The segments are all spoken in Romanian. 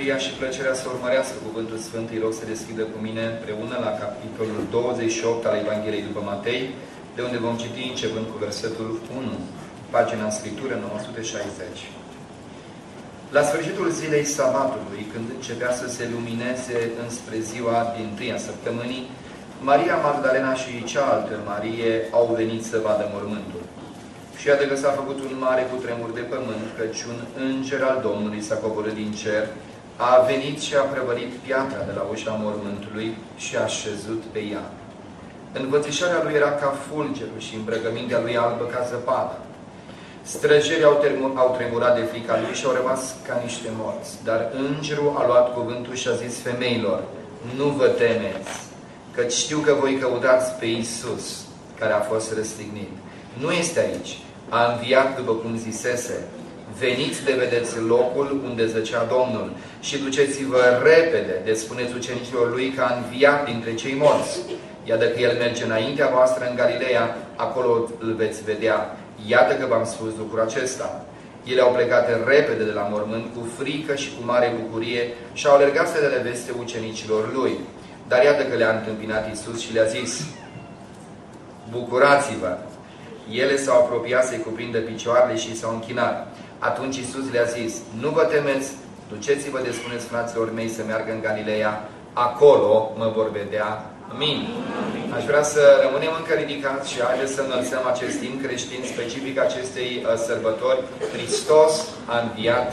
Și plăcerea să urmărească Cuvântul Sfânt, îi rog să deschidă cu mine împreună la capitolul 28 al Evangheliei după Matei, de unde vom citi începând cu versetul 1, pagina în scriptură 960. La sfârșitul zilei sabatului, când începea să se lumineze înspre ziua dintâia săptămânii, Maria Magdalena și cealaltă Marie au venit să vadă mormântul. Și iată că s-a făcut un mare cutremur de pământ, căci un înger al Domnului s-a coborât din cer, a venit și a prăvălit piatra de la ușa mormântului și a șezut pe ea. Învățișarea lui era ca fulgerul și îmbrăcămintea lui albă ca zăpada. Străjerii au tremurat de frica lui și au rămas ca niște morți. Dar îngerul a luat cuvântul și a zis femeilor: nu vă temeți, căci știu că voi căutați pe Iisus, care a fost răstignit. Nu este aici, a înviat după cum zisese. Veniți de vedeți locul unde zăcea Domnul și duceți-vă repede de spuneți ucenicilor lui că a înviat dintre cei morți. Iată că El merge înaintea voastră în Galileea, acolo îl veți vedea. Iată că v-am spus lucrul acesta. Ele au plecat repede de la mormânt cu frică și cu mare bucurie și au alergat să le veste ucenicilor lui. Dar iată că le-a întâmpinat Iisus și le-a zis: bucurați-vă! Ele s-au apropiat să-i cuprindă picioarele și s-au închinat. Atunci Iisus le-a zis: nu vă temeți, duceți-vă de spuneți fraților mei să meargă în Galileea, acolo mă vor vedea. Amin. Aș vrea să rămânem încă ridicați și haideți să înălțăm acest timp creștin specific acestei sărbători. Hristos a înviat.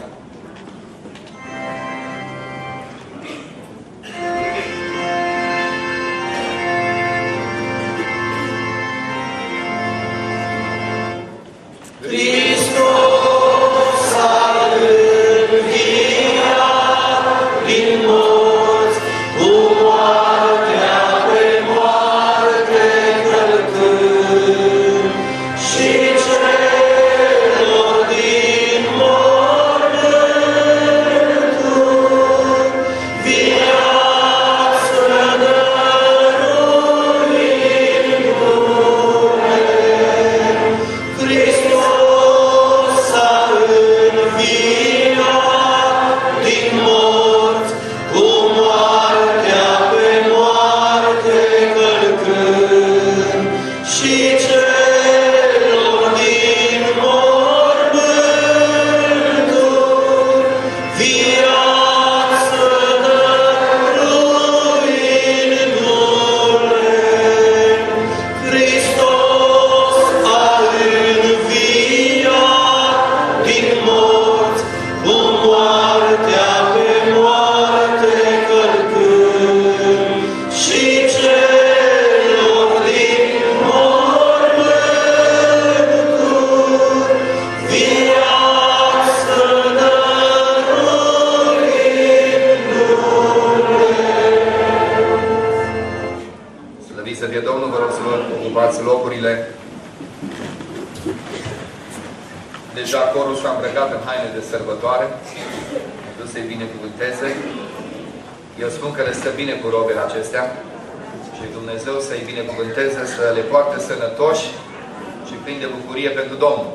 Deja corul s-a îmbrăcat în haine de sărbătoare. Nu se binecuvânteze. Eu spun că le stă bine cu robele acestea și Dumnezeu să-i binecuvânteze, să le poarte sănătoși și plini de bucurie pentru Domnul.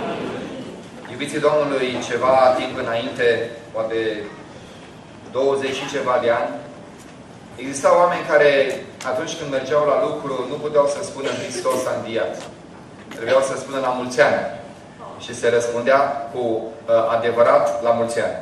Iubiții Domnului, ceva timp înainte, poate 20 și ceva de ani, existau oameni care, atunci când mergeau la lucru, nu puteau să spună Hristos a înviat. Trebuiau să spună la mulți ani. Și se răspundea cu adevărat la mulți ani.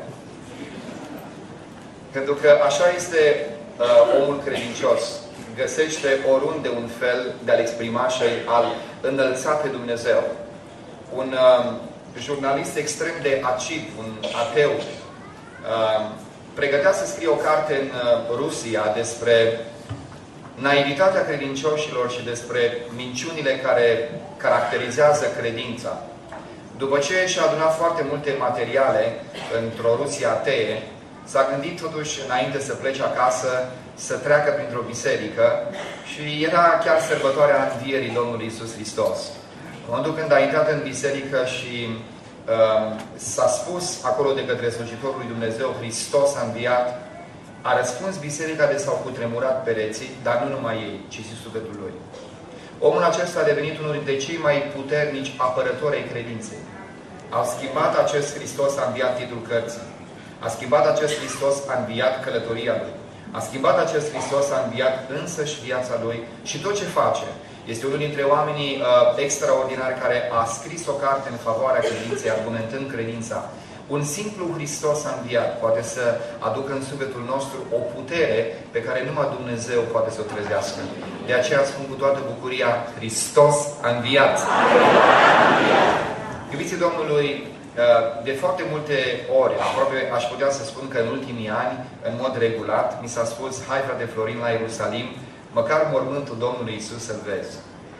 Pentru că așa este omul credincios. Găsește oriunde un fel de a-L exprima și a-L înălța pe Dumnezeu. Un jurnalist extrem de acid, un ateu, pregătea să scrie o carte în Rusia despre naivitatea credincioșilor și despre minciunile care caracterizează credința. După ce și-a adunat foarte multe materiale într-o Rusie atee, s-a gândit totuși, înainte să plece acasă, să treacă printr-o biserică și era chiar sărbătoarea învierii Domnului Iisus Hristos. În momentul când a intrat în biserică și s-a spus acolo de către slujitorul lui Dumnezeu: Hristos a înviat, a răspuns biserica de s-au cutremurat pereții, dar nu numai ei, ci și sufletul lui. Omul acesta a devenit unul dintre cei mai puternici apărători ai credinței. Au schimbat acest Hristos a înviat titlul cărții. A schimbat acest Hristos, a înviat călătoria Lui. A schimbat acest Hristos, a înviat însăși viața Lui și tot ce face. Este unul dintre oamenii extraordinari care a scris o carte în favoarea credinței, argumentând credința. Un simplu Hristos a înviat poate să aducă în sufletul nostru o putere pe care numai Dumnezeu poate să o trezească. De aceea spun cu toată bucuria, Hristos a înviat! Iubiții Domnului, de foarte multe ori, aproape aș putea să spun că în ultimii ani, în mod regulat, mi s-a spus, hai frate Florin la Ierusalim, măcar mormântul Domnului Iisus să-l vezi.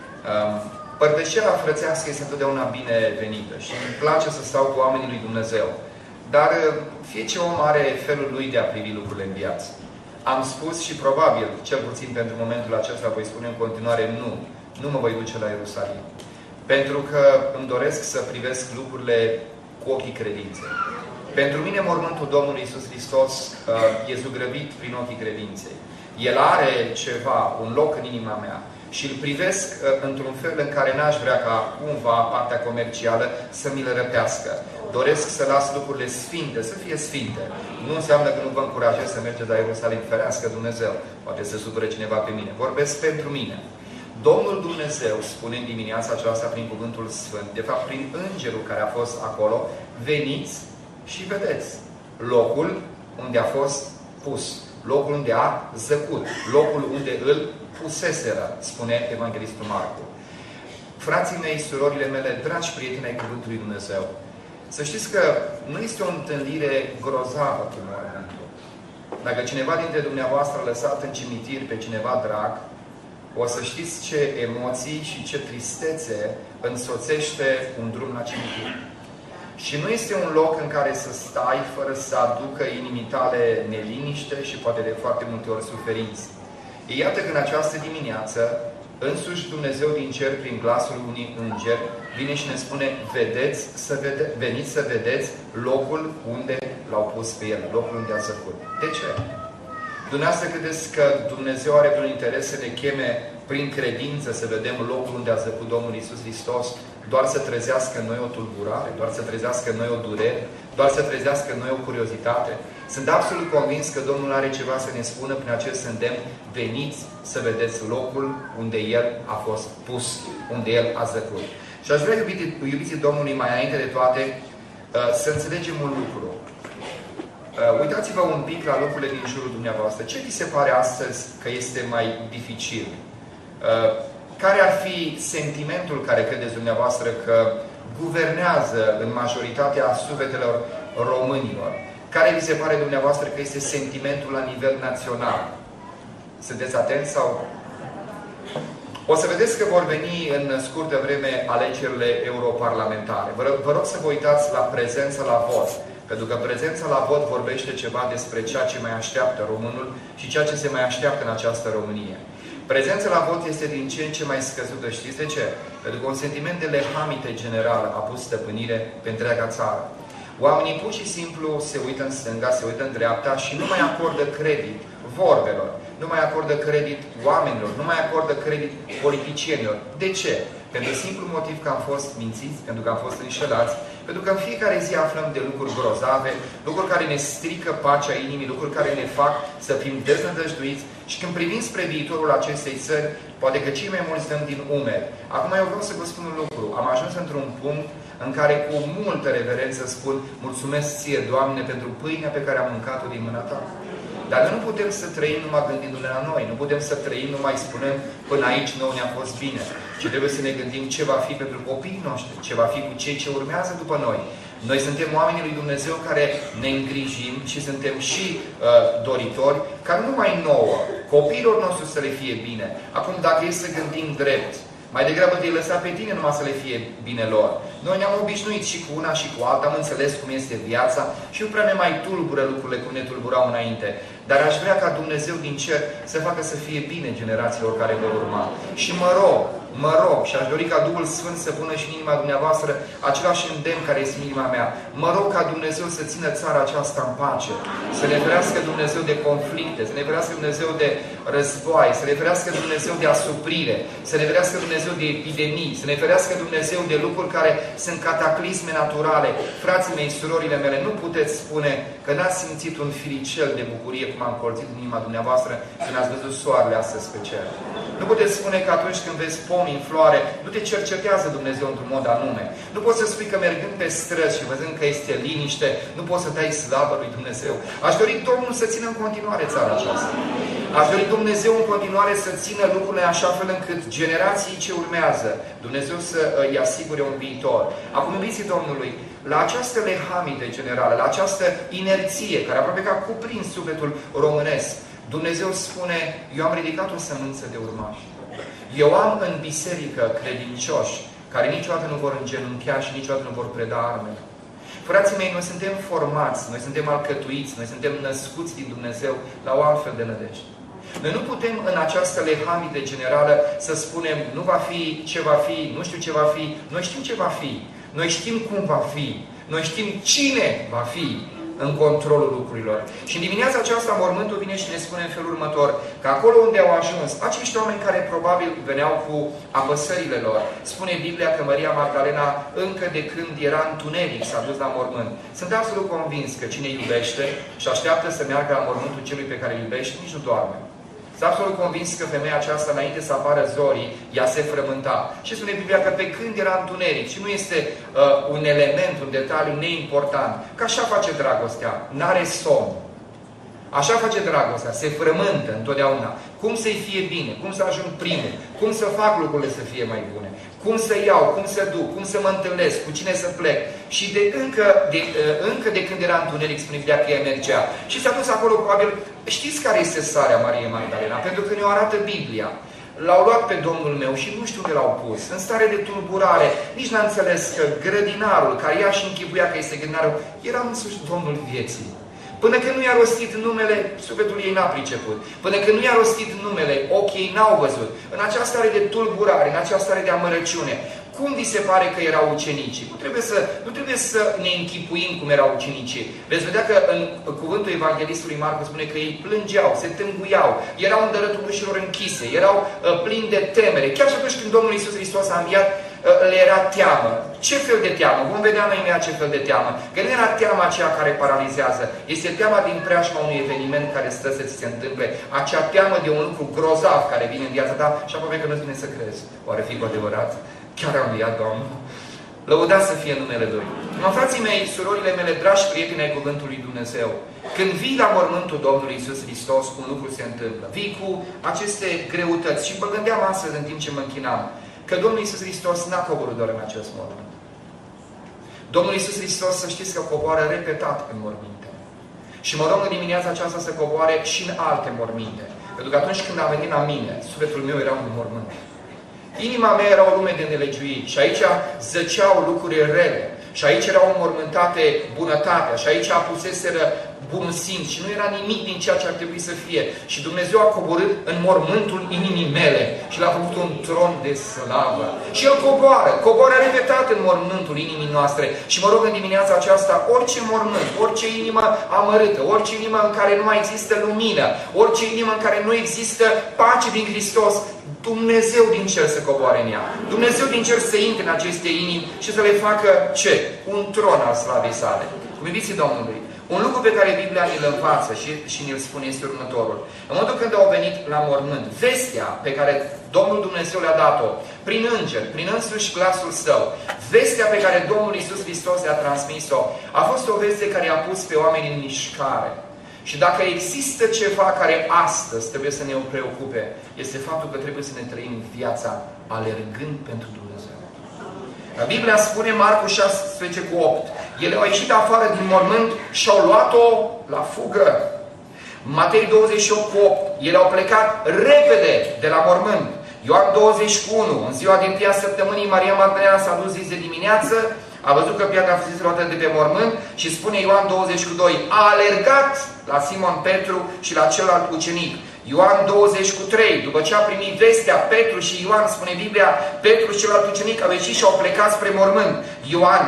Părtășia frățească este întotdeauna binevenită și îmi place să stau cu oamenii lui Dumnezeu. Dar fiecare om are felul lui de a privi lucrurile în viață. Am spus și probabil, cel puțin pentru momentul acesta, voi spune în continuare, nu mă voi duce la Ierusalim. Pentru că îmi doresc să privesc lucrurile cu ochii credinței. Pentru mine mormântul Domnului Iisus Hristos e zugrăvit prin ochii credinței. El are ceva, un loc în inima mea. Și îl privesc într-un fel în care n-aș vrea ca cumva partea comercială să mi le răpească. Doresc să las lucrurile sfinte, să fie sfinte. Nu înseamnă că nu vă încurajez să mergeți la Ierusalim, ferească Dumnezeu. Poate să supere cineva pe mine. Vorbesc pentru mine. Domnul Dumnezeu spune în dimineața aceasta prin Cuvântul Sfânt, de fapt prin Îngerul care a fost acolo, veniți și vedeți locul unde a fost pus. Locul unde a zăcut. Locul unde îl puseseră, spune Evanghelistul Marcu. Frații mei, surorile mele, dragi prieteni ai Cuvântului Dumnezeu, să știți că nu este o întâlnire grozavă cu mormântul. Dacă cineva dintre dumneavoastră a lăsat în cimitir pe cineva drag, o să știți ce emoții și ce tristețe însoțește un drum la cimitir. Și nu este un loc în care să stai fără să aducă inimii tale neliniște și poate de foarte multe ori suferință. Iată că în această dimineață, însuși Dumnezeu din cer, prin glasul unui înger, vine și ne spune, veniți să vedeți locul unde l-au pus pe el, locul unde a zăcut. De ce? Dumneavoastră credeți că Dumnezeu are vreun interes să ne cheme prin credință să vedem locul unde a zăcut Domnul Iisus Hristos, doar să trezească în noi o tulburare, doar să trezească în noi o durere, doar să trezească în noi o curiozitate? Sunt absolut convins că Domnul are ceva să ne spună prin acest îndemn, veniți să vedeți locul unde El a fost pus, unde El a zăcut. Și aș vrea, iubiții Domnului, mai înainte de toate, să înțelegem un lucru. Uitați-vă un pic la lucrurile din jurul dumneavoastră. Ce vi se pare astăzi că este mai dificil? Care ar fi sentimentul care credeți dumneavoastră că guvernează în majoritatea sufletelor românilor? Care vi se pare dumneavoastră că este sentimentul la nivel național? Sunteți atenți sau... O să vedeți că vor veni în scurtă vreme alegerile europarlamentare. Vă rog să vă uitați la prezența la vot. Pentru că prezența la vot vorbește ceva despre ceea ce mai așteaptă românul și ceea ce se mai așteaptă în această Românie. Prezența la vot este din ce în ce mai scăzută. Știți de ce? Pentru că un sentiment de lehamite general a pus stăpânire pe întreaga țară. Oamenii pur și simplu se uită în stânga, se uită în dreapta și nu mai acordă credit vorbelor, nu mai acordă credit oamenilor, nu mai acordă credit politicienilor. De ce? Pentru simplu motiv că am fost mințiți, pentru că am fost înșelați, pentru că în fiecare zi aflăm de lucruri grozave, lucruri care ne strică pacea inimii, lucruri care ne fac să fim deznădăjduiți și când privim spre viitorul acestei țări, poate că cei mai mulți dăm din umeri. Acum eu vreau să vă spun un lucru. Am ajuns într-un punct în care cu multă reverență spun mulțumesc ție, Doamne, pentru pâinea pe care am mâncat-o din mâna ta. Dar noi nu putem să trăim numai gândindu-ne la noi. Nu putem să trăim numai spunând până aici nouă ne-a fost bine. Ci trebuie să ne gândim ce va fi pentru copiii noștri, ce va fi cu cei ce urmează după noi. Noi suntem oamenii lui Dumnezeu care ne îngrijim și suntem și doritori ca nu numai nouă, copiilor noștri să le fie bine. Acum, dacă e să gândim drept, mai degrabă de-i lăsa pe tine numai să le fie bine lor. Noi ne-am obișnuit și cu una și cu alta, am înțeles cum este viața și nu prea ne mai tulbură lucrurile cum ne tulburau înainte. Dar aș vrea ca Dumnezeu din cer să facă să fie bine generațiilor care vor urma. Și mă rog, mă rog și aș dori ca Duhul Sfânt să pună și în inima dumneavoastră același îndemn care este în inima mea. Mă rog ca Dumnezeu să țină țara aceasta în pace, să ne ferească Dumnezeu de conflicte, să ne ferească Dumnezeu de război, să ne ferească Dumnezeu de asuprire, să ne ferească Dumnezeu de epidemii, să ne ferească Dumnezeu de lucruri care sunt cataclisme naturale. Frații mei, surorile mele, nu puteți spune că n-ați simțit un firicel de bucurie cum am colțit în inima dumneavoastră când ați văzut soarele astăzi pe cer. Nu puteți spune că atunci când vezi pomi în floare, nu te cercetează Dumnezeu într-un mod anume. Nu poți să spui că mergând pe străzi și văzând că este liniște, nu poți să dai slavă lui Dumnezeu. Aș dori Domnul să țină în continuare țara aceasta. Aș dori Dumnezeu în continuare să țină lucrurile așa fel încât generații ce urmează, Dumnezeu să îi asigure un viitor. Acum, iubiții Domnului, la această lehamite generală, la această inerție care aproape că a cuprins sufletul românesc, Dumnezeu spune, eu am ridicat o sămânță de urmași. Eu am în biserică credincioși care niciodată nu vor îngenunchea și niciodată nu vor preda armele. Frații mei, noi suntem formați, noi suntem alcătuiți, noi suntem născuți din Dumnezeu la o altfel de nădejde. Noi nu putem în această lehamite generală să spunem, nu va fi, ce va fi, nu știu ce va fi. Noi știm ce va fi. Noi știm cum va fi. Noi știm cine va fi în controlul lucrurilor. Și în dimineața aceasta mormântul vine și ne spune în felul următor, că acolo unde au ajuns acești oameni care probabil veneau cu apăsările lor, spune Biblia că Maria Magdalena încă de când era întuneric s-a dus la mormânt. Sunt absolut convins că cine iubește și așteaptă să meargă la mormântul celui pe care îl iubește, nici nu doarme. Sunt absolut convins că femeia aceasta, înainte să apară zorii, ea se frământa. Și spune Biblia că pe când era întuneric, și nu este un element, un detaliu neimportant, că așa face dragostea, n-are somn. Așa face dragostea, se frământă întotdeauna. Cum să-i fie bine, cum să ajung primul, cum să fac lucrurile să fie mai bune, cum să iau, cum să duc, cum să mă întâlnesc, cu cine să plec. Și încă de când era întuneric, spune Biblia că ea mergea. Și s-a dus acolo, probabil, știți care este starea Mariei Magdalena? Pentru că ne-o arată Biblia. L-au luat pe Domnul meu și nu știu unde l-au pus. În stare de tulburare. Nici n-a înțeles că grădinarul, care ea și închipuia că este grădinarul, era însuși Domnul vieții. Până când nu i-a rostit numele, sufletul ei n-a priceput. Până când nu i-a rostit numele, ochii ei n-au văzut. În această stare de tulburare, în această stare de amărăciune, cum vi se pare că erau ucenicii? Nu trebuie să ne închipuim cum erau ucenicii. Veți vedea că în cuvântul evanghelistului Marcu spune că ei plângeau, se tânguiau, erau în dărătul ușilor închise, erau plini de temere. Chiar și atunci când Domnul Iisus Hristos a înviat, le era teamă. Ce fel de teamă? Vom vedea noi imediat ce fel de teamă. Că nu era teama aceea care paralizează. Este teama din preajma unui eveniment care stă să ți se întâmple. Acea teamă de un lucru grozav care vine în viața ta și aproape că nu-ți vine să crezi. Oare fi cu adevărat? Chiar am înviat Domnul? Lăudați să fie numele Lui. Frații mei, surorile mele, dragi prieteni ai Cuvântului Dumnezeu, când vii la mormântul Domnului Iisus Hristos, un lucru se întâmplă. Vii cu aceste greutăți. Și mă gândeam astăzi în timp ce mă închinam, că Domnul Iisus Hristos n-a coborât doar în acest mormânt. Domnul Iisus Hristos, să știți că coboară repetat în morminte. Și mă rog în dimineața aceasta să coboare și în alte morminte. Pentru că atunci când a venit la mine, sufletul meu era un mormânt. Inima mea era o lume de nelegiuit. Și aici zăceau lucruri rele. Și aici erau înmormântate bunătatea. Și aici apuseseră bun simț. Și nu era nimic din ceea ce ar trebui să fie. Și Dumnezeu a coborât în mormântul inimii mele. Și l-a făcut un tron de slavă. Și El coboară repetat în mormântul inimii noastre. Și mă rog în dimineața aceasta, orice mormânt, orice inimă amărâtă, orice inimă în care nu mai există lumină, orice inimă în care nu există pace din Hristos, Dumnezeu din cer să coboare în ea. Dumnezeu din cer să intre în aceste inimi și să le facă ce? Un tron al slavei sale. Iubiții Domnului, un lucru pe care Biblia ne-l învață și ne-l spune este următorul. În momentul când au venit la mormânt, vestea pe care Domnul Dumnezeu le-a dat-o, prin înger, prin însuși glasul Său, vestea pe care Domnul Iisus Hristos le-a transmis-o, a fost o veste care i-a pus pe oameni în mișcare. Și dacă există ceva care astăzi trebuie să ne preocupe, este faptul că trebuie să ne trăim viața alergând pentru Dumnezeu. Biblia spune, Marcu 16:8, ele au ieșit afară din mormânt și au luat-o la fugă. Matei 28:8, ele au plecat repede de la mormânt. Ioan 20:1, în ziua din tâia săptămânii, Maria Magdalena s-a dus zi de dimineață, A văzut că piatra a fost luată de pe mormânt și spune Ioan 22, a alergat la Simon Petru și la celălalt ucenic. Ioan 23, după ce a primit vestea, Petru și Ioan, spune Biblia, Petru și celălalt ucenic au ieșit și au plecat spre mormânt. Ioan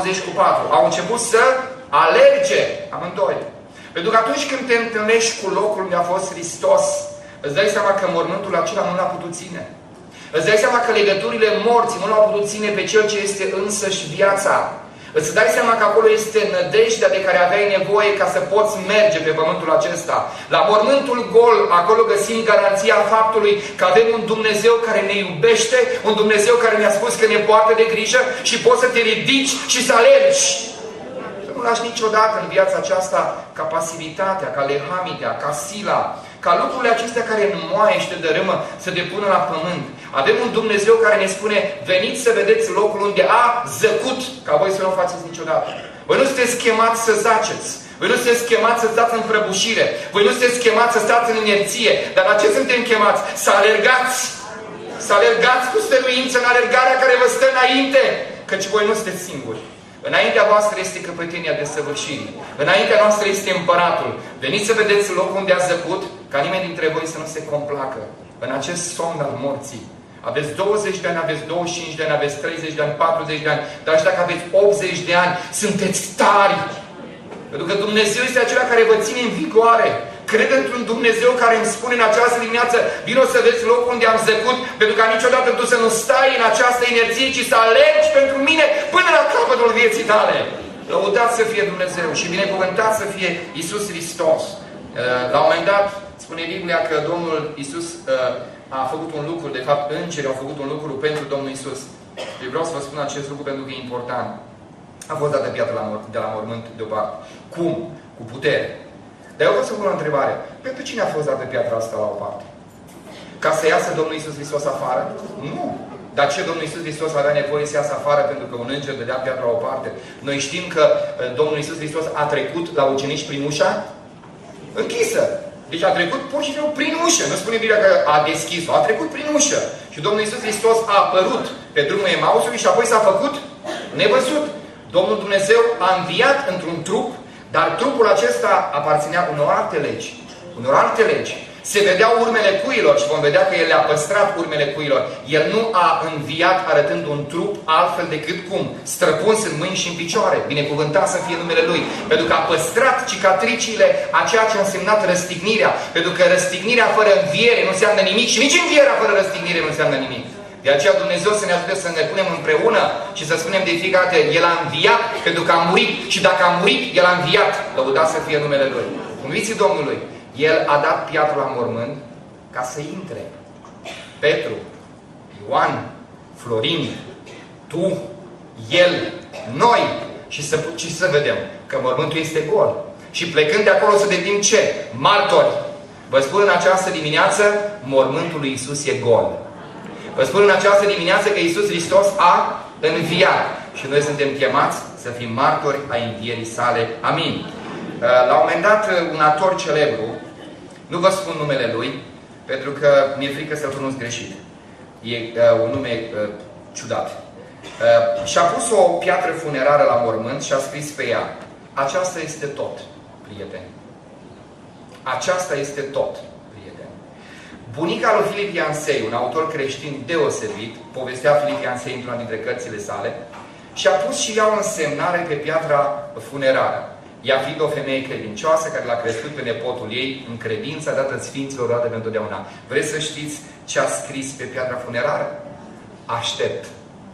24, au început să alerge amândoi. Pentru că atunci când te întâlnești cu locul unde a fost Hristos, îți dai seama că mormântul acela nu l-a putut ține. Îți dai seama că legăturile morții nu l-au putut ține pe Cel ce este însăși viața. Îți dai seama că acolo este nădejdea de care aveai nevoie ca să poți merge pe pământul acesta. La mormântul gol, acolo găsim garanția faptului că avem un Dumnezeu care ne iubește, un Dumnezeu care ne-a spus că ne poartă de grijă și poți să te ridici și să alergi. Să nu lași niciodată în viața aceasta ca pasivitatea, ca lehamidea, ca sila, ca lucrurile acestea care înmoaie și te dărâmă să te pună la pământ. Avem un Dumnezeu care ne spune, veniți să vedeți locul unde a zăcut, ca voi să nu o faceți niciodată. Voi nu sunteți chemați să zaceți. Voi nu sunteți chemați să stați în prăbușire. Voi nu sunteți chemați să stați în inerție. Dar la ce suntem chemați? Să alergați. Să alergați cu stăruință în alergarea care vă stă înainte. Căci voi nu sunteți singuri. Înaintea voastră este căpătenia desăvârșirii. Înaintea noastră este împăratul. Veniți să vedeți locul unde a zăcut, ca nimeni dintre voi să nu se complacă în acest somn al morții. Aveți 20 de ani, aveți 25 de ani, aveți 30 de ani, 40 de ani, dar și dacă aveți 80 de ani, sunteți tari. Pentru că Dumnezeu este acela care vă ține în vigoare. Cred într-un Dumnezeu care îmi spune în această dimineață, vino să vezi locul unde am zăcut, pentru ca niciodată tu să nu stai în această inerție, ci să alergi pentru mine până la capătul vieții tale. Lăudat să fie Dumnezeu și binecuvântat să fie Iisus Hristos. La un moment dat, spune Biblia că Domnul Iisus a făcut un lucru, de fapt îngerii au făcut un lucru pentru Domnul Iisus. Eu vreau să vă spun acest lucru pentru că e important. A fost dată piatra de la mormânt deoparte. Cum? Cu putere. Dar eu vreau să pun o întrebare. Pentru cine a fost dată piatra asta la o parte? Ca să iasă Domnul Iisus Hristos afară? Nu. Dar ce Domnul Iisus Hristos avea nevoie să iasă afară pentru că un înger dădea piatra la o parte? Noi știm că Domnul Iisus Hristos a trecut la ucenici prin ușa închisă. Deci a trecut pur și simplu prin ușă. Nu spune Biblia că a deschis-o. A trecut prin ușă. Și Domnul Iisus Hristos a apărut pe drumul Emausului și apoi s-a făcut nevăzut. Domnul Dumnezeu a înviat într-un trup, dar trupul acesta aparținea unor alte legi. Unor alte legi. Se vedeau urmele cuilor și vom vedea că El le-a păstrat urmele cuilor. El nu a înviat arătând un trup altfel decât cum? Străpuns în mâini și în picioare. Binecuvântat să fie numele Lui. Pentru că a păstrat cicatricile a ceea ce a însemnat răstignirea. Pentru că răstignirea fără înviere nu înseamnă nimic și nici învierea fără răstignire nu înseamnă nimic. De aceea Dumnezeu să ne ajute să ne punem împreună și să spunem de fiecare dată, El a înviat pentru că a murit și dacă a murit, El a înviat. Lăudat să fie numele Lui. Înviți Domnului. El a dat piatra la mormânt ca să intre. Petru, Ioan, Florin, tu, El, noi și să vedem că mormântul este gol. Și plecând de acolo să devenim ce? Martori. Vă spun în această dimineață, mormântul lui Iisus e gol. Vă spun în această dimineață că Iisus Hristos a înviat. Și noi suntem chemați să fim martori ai învierii sale. Amin. La un moment dat, un actor celebru, nu vă spun numele lui, pentru că mi-e frică să-l pronunț greșit. E un nume ciudat. Și-a pus o piatră funerară la mormânt și a scris pe ea, aceasta este tot, prieteni. Aceasta este tot, prieteni. Bunica lui Philip Yancey, un autor creștin deosebit, povestea Philip Yancey într-una dintre cărțile sale, și-a pus și ea o însemnare pe piatra funerară. Ea fiind o femeie credincioasă care l-a crescut pe nepotul ei în credința dată Sfinților roade pentru totdeauna. Vreți să știți ce a scris pe piatra funerară? Aștept.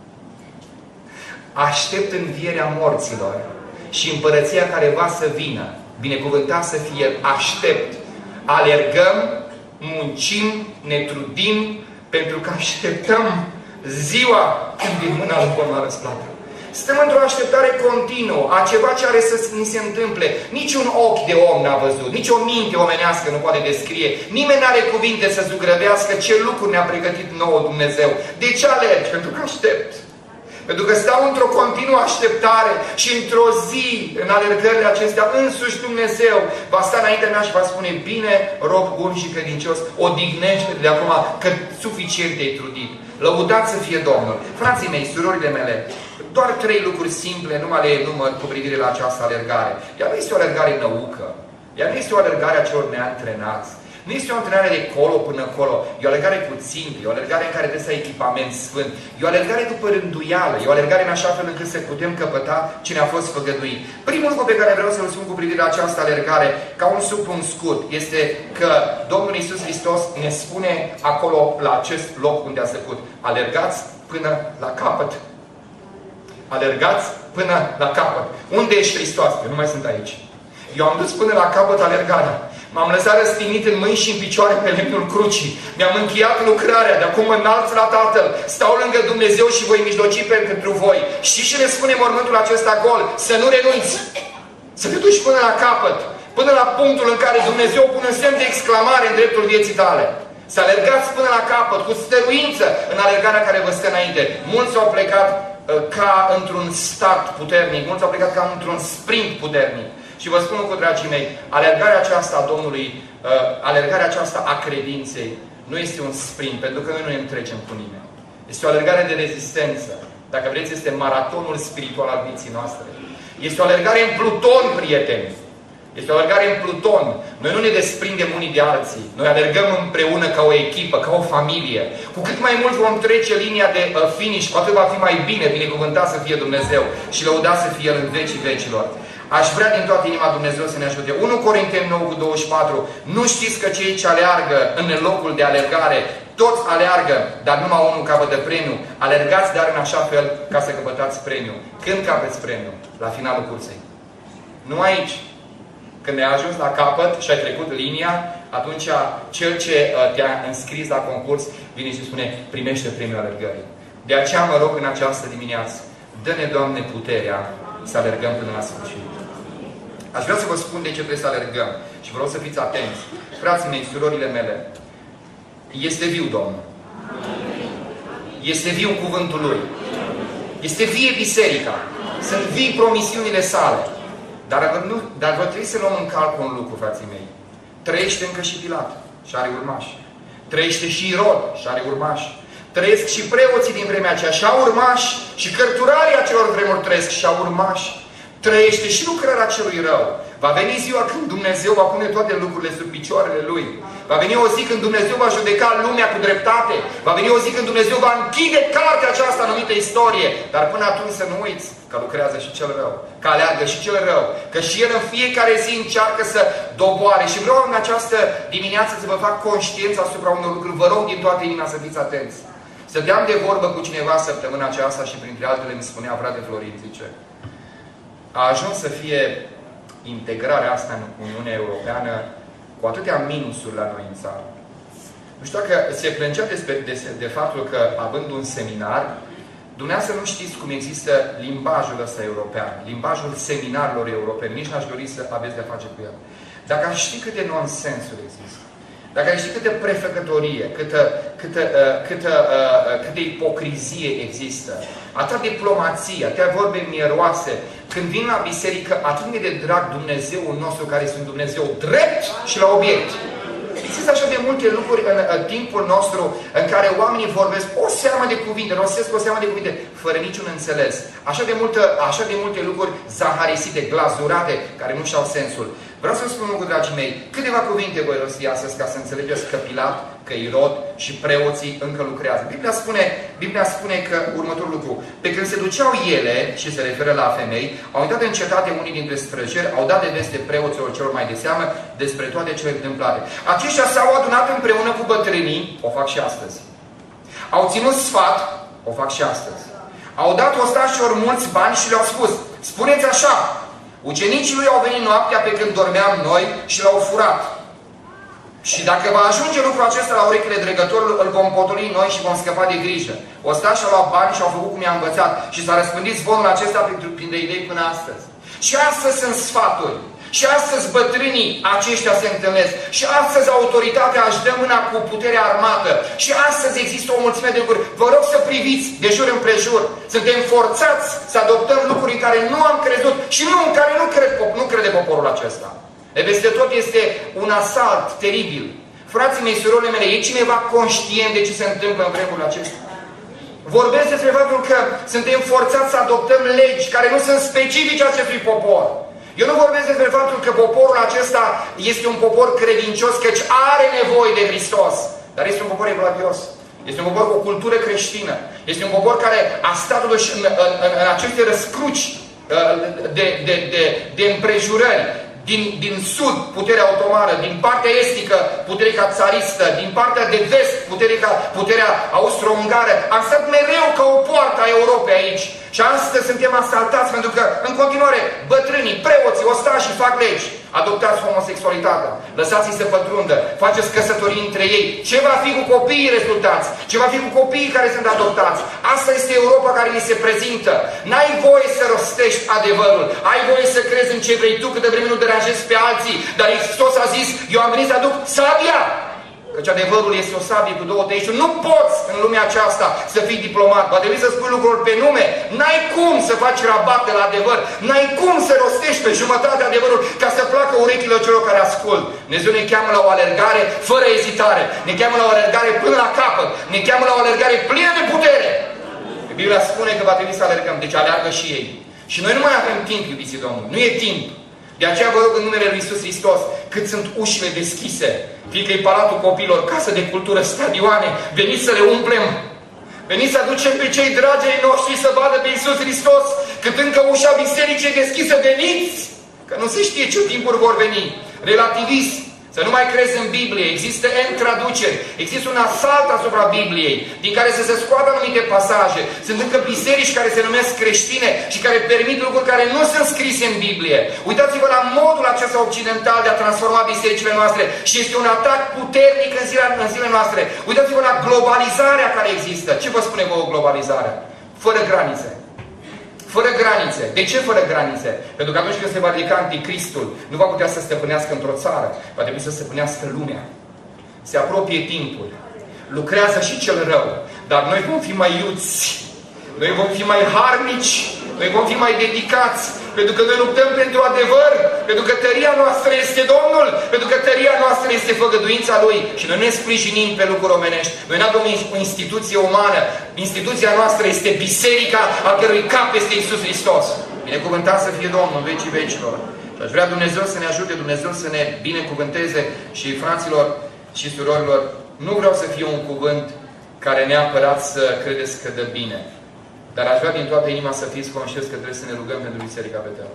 Aștept învierea morților și împărăția care va să vină. Binecuvântat să fie, aștept. Alergăm, muncim, ne trudim, pentru că așteptăm ziua când din mâna Lui vom lua răsplată. Stăm într-o așteptare continuă a ceva ce are să ni se întâmple. Niciun ochi de om n-a văzut, nici o minte omenească nu poate descrie. Nimeni n-are cuvinte să zugrăvească ce lucruri ne-a pregătit nouă Dumnezeu. De ce alergi? Pentru că aștept. Pentru că stau într-o continuă așteptare și într-o zi, în alergările acestea, însuși Dumnezeu va sta înaintea mea și va spune, bine, rob bun și credincios, odihnește-te de acum, că suficient te-ai trudit. Lăudați să fie Domnul. Frații mei, surorile mele, doar 3 lucruri simple, numai le enumăr cu privire la această alergare. Ea nu este o alergare năucă. Ea nu este o alergare a celor neantrenați. Nu este o antrenare de colo până acolo. E o alergare cu ținte, e o alergare în care trebuie să ai echipament sfânt. E o alergare după rânduială, e o alergare în așa fel încât să putem căpăta ce ne-a fost făgăduit. Primul lucru pe care vreau să-l spun cu privire la această alergare, ca un subpunct scurt, este că Domnul Iisus Hristos ne spune acolo, la acest loc unde a săcut: alergați până la capăt. Alergați până la capăt. Unde ești, Hristos? Eu nu mai sunt aici. Eu am dus până la capăt alergarea. M-am lăsat răstignit în mâini și în picioare pe lemnul crucii. Mi-am încheiat lucrarea, de acum mă înalț la Tatăl. Stau lângă Dumnezeu și voi mijloci pentru voi. Și ce ne spune mormântul acesta gol? Să nu renunți. Să te duci până la capăt. Până la punctul în care Dumnezeu pune un semn de exclamare în dreptul vieții tale. Să alergați până la capăt, cu stăruință, în alergarea care vă stă înainte. Mulți au plecat ca într-un start puternic. Mulți au plecat ca într-un sprint puternic. Și vă spun cu dragii mei, alergarea aceasta a Domnului, alergarea aceasta a credinței, nu este un sprint, pentru că noi nu ne întrecem cu nimeni. Este o alergare de rezistență. Dacă vreți, este maratonul spiritual al vieții noastre. Este o alergare în pluton, prieteni. Este o alergare în pluton. Noi nu ne desprindem unii de alții. Noi alergăm împreună ca o echipă, ca o familie. Cu cât mai mult vom trece linia de finish, cu atât va fi mai bine, binecuvântat să fie Dumnezeu și lăudat să fie El în vecii vecilor. Aș vrea din toată inima Dumnezeu să ne ajute. 1 Corinteni 9:24. Nu știți că cei ce aleargă în locul de alergare, toți aleargă, dar numai unul capătă premiul. Alergați dar în așa fel ca să căpătați premiul. Când capăți premiul? La finalul cursei. Nu aici. Când ai ajuns la capăt și ai trecut linia, atunci cel ce te-a înscris la concurs vine și spune: primește premiul alergării. De aceea mă rog în această dimineață: dă-ne, Doamne, puterea să alergăm până la sfârșit. Aș vrea să vă spun de ce trebuie să alergăm și vreau să fiți atenți. Frații mei, surorile mele, este viu Domnul. Este viu cuvântul Lui. Este vie biserica. Sunt vii promisiunile sale. Dar vă trebuie să luăm în calcul un lucru, frații mei. Trăiește încă și Pilat și are urmași. Trăiește și Irod și are urmași. Trăiesc și preoții din vremea aceea și au urmași. Și cărturarii acelor vremuri trăiesc și au urmași. Trăiește și lucrarea celui rău. Va veni ziua când Dumnezeu va pune toate lucrurile sub picioarele Lui. Va veni o zi când Dumnezeu va judeca lumea cu dreptate. Va veni o zi când Dumnezeu va închide cartea aceasta numită istorie. Dar până atunci să nu uiți că lucrează și cel rău. Că aleargă și cel rău. Că și el în fiecare zi încearcă să doboare. Și vreau în această dimineață să vă fac conștiință asupra unor lucruri. Vă rog din toată inima să fiți atenți. Stăteam de vorbă cu cineva săptămâna aceasta și printre altele îmi spunea: frate Florin, zice, a ajuns să fie integrarea asta în Uniunea Europeană cu atâtea minusuri la noi în țară. Nu știu dacă se plângea de faptul că, având un seminar, dumneavoastră nu știți cum există limbajul ăsta european, limbajul seminarilor europeni. Nici n-aș dori să aveți de-a face cu el. Dacă aș ști câte nonsensuri există, dacă ai ști câtă prefăcătorie, câtă ipocrizie există, atâta diplomație, atâtea vorbe mieroase, când vin la biserică, atât de drag Dumnezeul nostru, care este un Dumnezeu drept și la obiect. Există așa de multe lucruri în timpul nostru în care oamenii vorbesc o seamă de cuvinte, rostesc o seamă de cuvinte, fără niciun înțeles. Așa de multe lucruri zaharisite, glazurate, care nu și-au sensul. Vreau să spun lucru, dragii mei, câteva cuvinte voi rosti astăzi ca să înțelegeți că Pilat, că Irod și preoții încă lucrează. Biblia spune că următorul lucru: pe când se duceau ele, și se referă la femei, au intrat în cetate unii dintre străjeri, au dat de veste preoților celor mai de seamă despre toate cele întâmplate. Aceștia s-au adunat împreună cu bătrânii, o fac și astăzi. Au ținut sfat, o fac și astăzi. Au dat ostașilor mulți bani și le-au spus: spuneți așa, ucenicii lui au venit noaptea pe când dormeam noi și l-au furat. Și dacă va ajunge lucrul acesta la urechile dregătorului, îl vom potoli noi și vom scăpa de grijă. Ostașii au luat bani și au făcut cum i-a învățat. Și s-a răspândit zvonul acesta printre idei până astăzi. Și astăzi sunt sfaturi. Și astăzi bătrânii aceștia se întâlnesc. Și astăzi autoritatea își dă mâna cu puterea armată. Și astăzi există o mulțime de lucruri. Vă rog să priviți de jur împrejur. Suntem forțați să adoptăm lucruri în care nu am crezut și în care nu crede poporul acesta. De peste tot este un asalt teribil. Frații mei, surorile mele, e cineva conștient de ce se întâmplă în vremurile acestea? Vorbesc despre faptul că suntem forțați să adoptăm legi care nu sunt specifice acestui popor. Eu nu vorbesc despre faptul că poporul acesta este un popor credincios, căci are nevoie de Hristos. Dar este un popor evlavios. Este un popor cu o cultură creștină. Este un popor care a stat totuși în aceste răscruci de împrejurări. Din sud, puterea otomană, din partea estică, puterea țaristă, din partea de vest, puterea austro-ungară. Am stat mereu ca o poartă a Europei aici. Și astăzi suntem asaltați pentru că, în continuare, bătrânii, preoții, ostașii fac legi. Adoptați homosexualitatea, lăsați-i să pătrundă, faceți căsătorii între ei. Ce va fi cu copiii rezultați? Ce va fi cu copiii care sunt adoptați? Asta este Europa care ni se prezintă. N-ai voie să rostești adevărul. Ai voie să crezi în ce vrei tu, câtă vreme nu deranjezi pe alții. Dar Hristos a zis, eu am venit să aduc sabia. Căci adevărul este o sabie cu două tăișuri. Nu poți în lumea aceasta să fii diplomat. Va trebui să spui lucruri pe nume. N-ai cum să faci rabat de la adevăr. N-ai cum să rostești pe jumătate adevărul ca să placă urechile celor care ascult. Dumnezeu ne cheamă la o alergare fără ezitare. Ne cheamă la o alergare până la capăt. Ne cheamă la o alergare plină de putere. Biblia spune că va trebui să alergăm. Deci aleargă și ei. Și noi nu mai avem timp, iubiții Domnului. Nu e timp. De aceea vă rog în numele Lui Iisus Hristos, cât sunt ușile deschise, fie că e Palatul Copiilor, casă de cultură, stadioane, veniți să le umplem. Veniți să aducem pe cei dragi ai noștri să vadă pe Iisus Hristos, cât încă ușa bisericii e deschisă, veniți! Că nu se știe ce timpuri vor veni. Relativism. Să nu mai crezi în Biblie. Există N traduceri. Există un asalt asupra Bibliei, din care să se scoată anumite pasaje. Sunt încă biserici care se numesc creștine și care permit lucruri care nu sunt scrise în Biblie. Uitați-vă la modul acesta occidental de a transforma bisericile noastre și este un atac puternic în zilele noastre. Uitați-vă la globalizarea care există. Ce vă spune vouă globalizarea? Fără granițe. Fără granițe. De ce fără granițe? Pentru că atunci când se va ridica Anticristul, nu va putea să stăpânească într-o țară, va trebui să stăpânească lumea. Se apropie timpul. Lucrează și cel rău. Dar noi vom fi mai iuți. Noi vom fi mai harnici. Noi vom fi mai dedicați. Pentru că noi luptăm pentru adevăr. Pentru că tăria noastră este Domnul. Pentru că tăria noastră este făgăduința Lui. Și noi ne sprijinim pe lucruri omenești. Noi nu avem o instituție umană. Instituția noastră este biserica, a cărui cap este Iisus Hristos. Binecuvântat să fie Domnul în vecii vecilor. Și aș vrea Dumnezeu să ne ajute, Dumnezeu să ne binecuvânteze. Și fraților și surorilor, nu vreau să fie un cuvânt care neapărat să credeți că dă bine. Dar aș vrea din toată inima să fiți conștienți că trebuie să ne rugăm pentru Biserica Betel.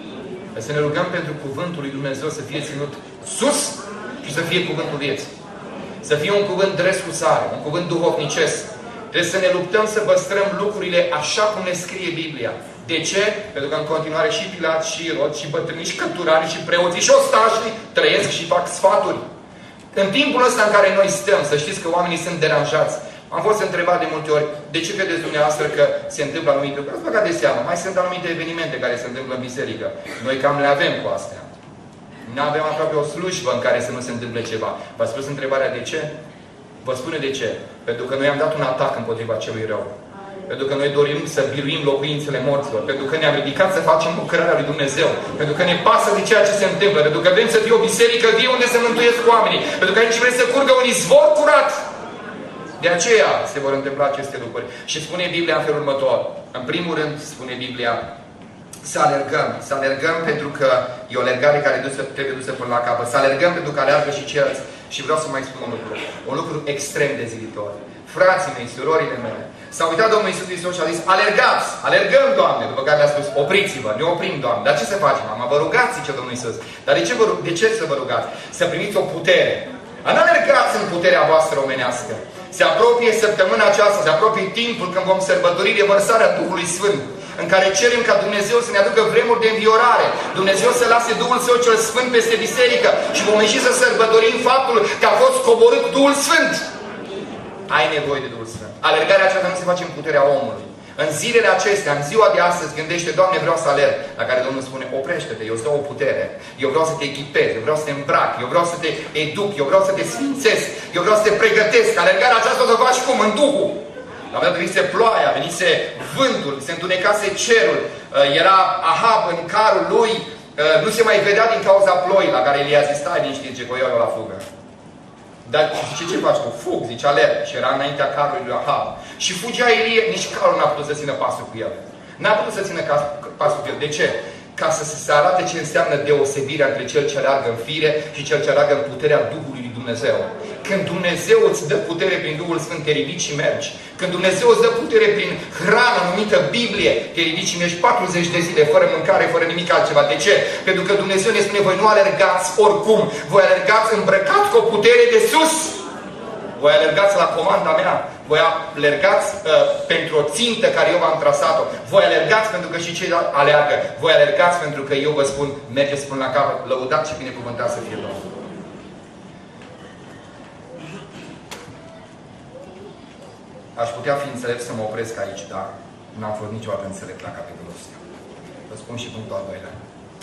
Să ne rugăm pentru cuvântul lui Dumnezeu să fie ținut sus și să fie cuvântul vieții. Să fie un cuvânt dres cu sare, un cuvânt duhovnicesc. Trebuie să ne luptăm să păstrăm lucrurile așa cum ne scrie Biblia. De ce? Pentru că în continuare și Pilat, și Irod, și bătrânii, și cărturarii, și preoții, și ostașii trăiesc și fac sfaturi. În timpul ăsta în care noi stăm, să știți că oamenii sunt deranjați. Am fost întrebat de multe ori, de ce credeți dumneavoastră că se întâmplă anumite lucruri? Ați băgat de seamă, mai sunt anumite evenimente care se întâmplă în biserică. Noi cam le avem cu astea. Nu avem aproape o slujbă în care să nu se întâmple ceva. V-ați spus întrebarea de ce? Vă spune de ce. Pentru că noi am dat un atac împotriva celui rău. Pentru că noi dorim să biruim locuințele morților. Pentru că ne-am ridicat să facem lucrarea lui Dumnezeu. Pentru că ne pasă de ceea ce se întâmplă. Pentru că vrem să fie o biserică vie unde se mântuiesc oamenii. Pentru că aici vrem să curgă un izvor curat. De aceea se vor întâmpla aceste lucruri. Și spune Biblia în felul următor. În primul rând, spune Biblia, să alergăm. Să alergăm pentru că e o alergare care trebuie dusă până la capăt. Să alergăm pentru că alergă și ceilalți. Și vreau să mai spun un lucru. Un lucru extrem de zilitor. Frații mei, surorile mele, s-a uitat Domnul Iisus Hristos și a zis, alergați, alergăm, Doamne. După care le-a spus, opriți-vă, ne oprim, Doamne. Dar ce să facem, mama? Vă rugați, zice Domnul Iisus. Dar de ce să vă rugați? Să primiți o putere. Nu alergați în puterea voastră omenească. Se apropie săptămâna aceasta, se apropie timpul când vom sărbători revărsarea Duhului Sfânt, în care cerem ca Dumnezeu să ne aducă vremuri de înviorare, Dumnezeu să lase Duhul Său cel Sfânt peste biserică și vom ieși să sărbătorim faptul că a fost coborât Duhul Sfânt. Ai nevoie de Duhul Sfânt. Alergarea aceasta nu se face în puterea omului. În zilele acestea, în ziua de astăzi, gândește, Doamne, vreau să alerg. La care Domnul spune, oprește-te, eu îți dau o putere. Eu vreau să te echipez, eu vreau să te îmbrac, eu vreau să te educ, eu vreau să te sfințesc, eu vreau să te pregătesc. Alergarea aceasta o să faci cum? În Duhul. La un moment dat venise ploaia, venise vântul, se întunecase cerul. Era Ahab în carul lui, nu se mai vedea din cauza ploii, la care Elia zis, stai liniștit, ce coiorul la fugă. Dar zice, ce faci? Fug, zice, alerg. Și era înaintea carului lui Ahab. Și fugea Ilie, nici carul n-a putut să țină pasul cu el. N-a putut să țină pasul cu el. De ce? Ca să se arate ce înseamnă deosebirea între cel ce aleargă în fire și cel ce aleargă în puterea Duhului lui Dumnezeu. Când Dumnezeu îți dă putere prin Duhul Sfânt, te ridici și mergi. Când Dumnezeu îți dă putere prin hrană numită Biblie, te ridici și mergi 40 de zile fără mâncare, fără nimic altceva. De ce? Pentru că Dumnezeu ne spune, voi nu alergați oricum, voi alergați îmbrăcați cu o putere de sus. Voi alergați la comanda mea, voi alergați pentru o țintă care eu v-am trasat-o, voi alergați pentru că și ceilalți aleargă, voi alergați pentru că eu vă spun, mergeți până la capăt, lăudați și binecuvântat să fie Domnul. Aș putea fi înțelept să mă opresc aici, dar n-am fost niciodată înțelept la capitolul ăsta. Vă spun și punctul al doilea.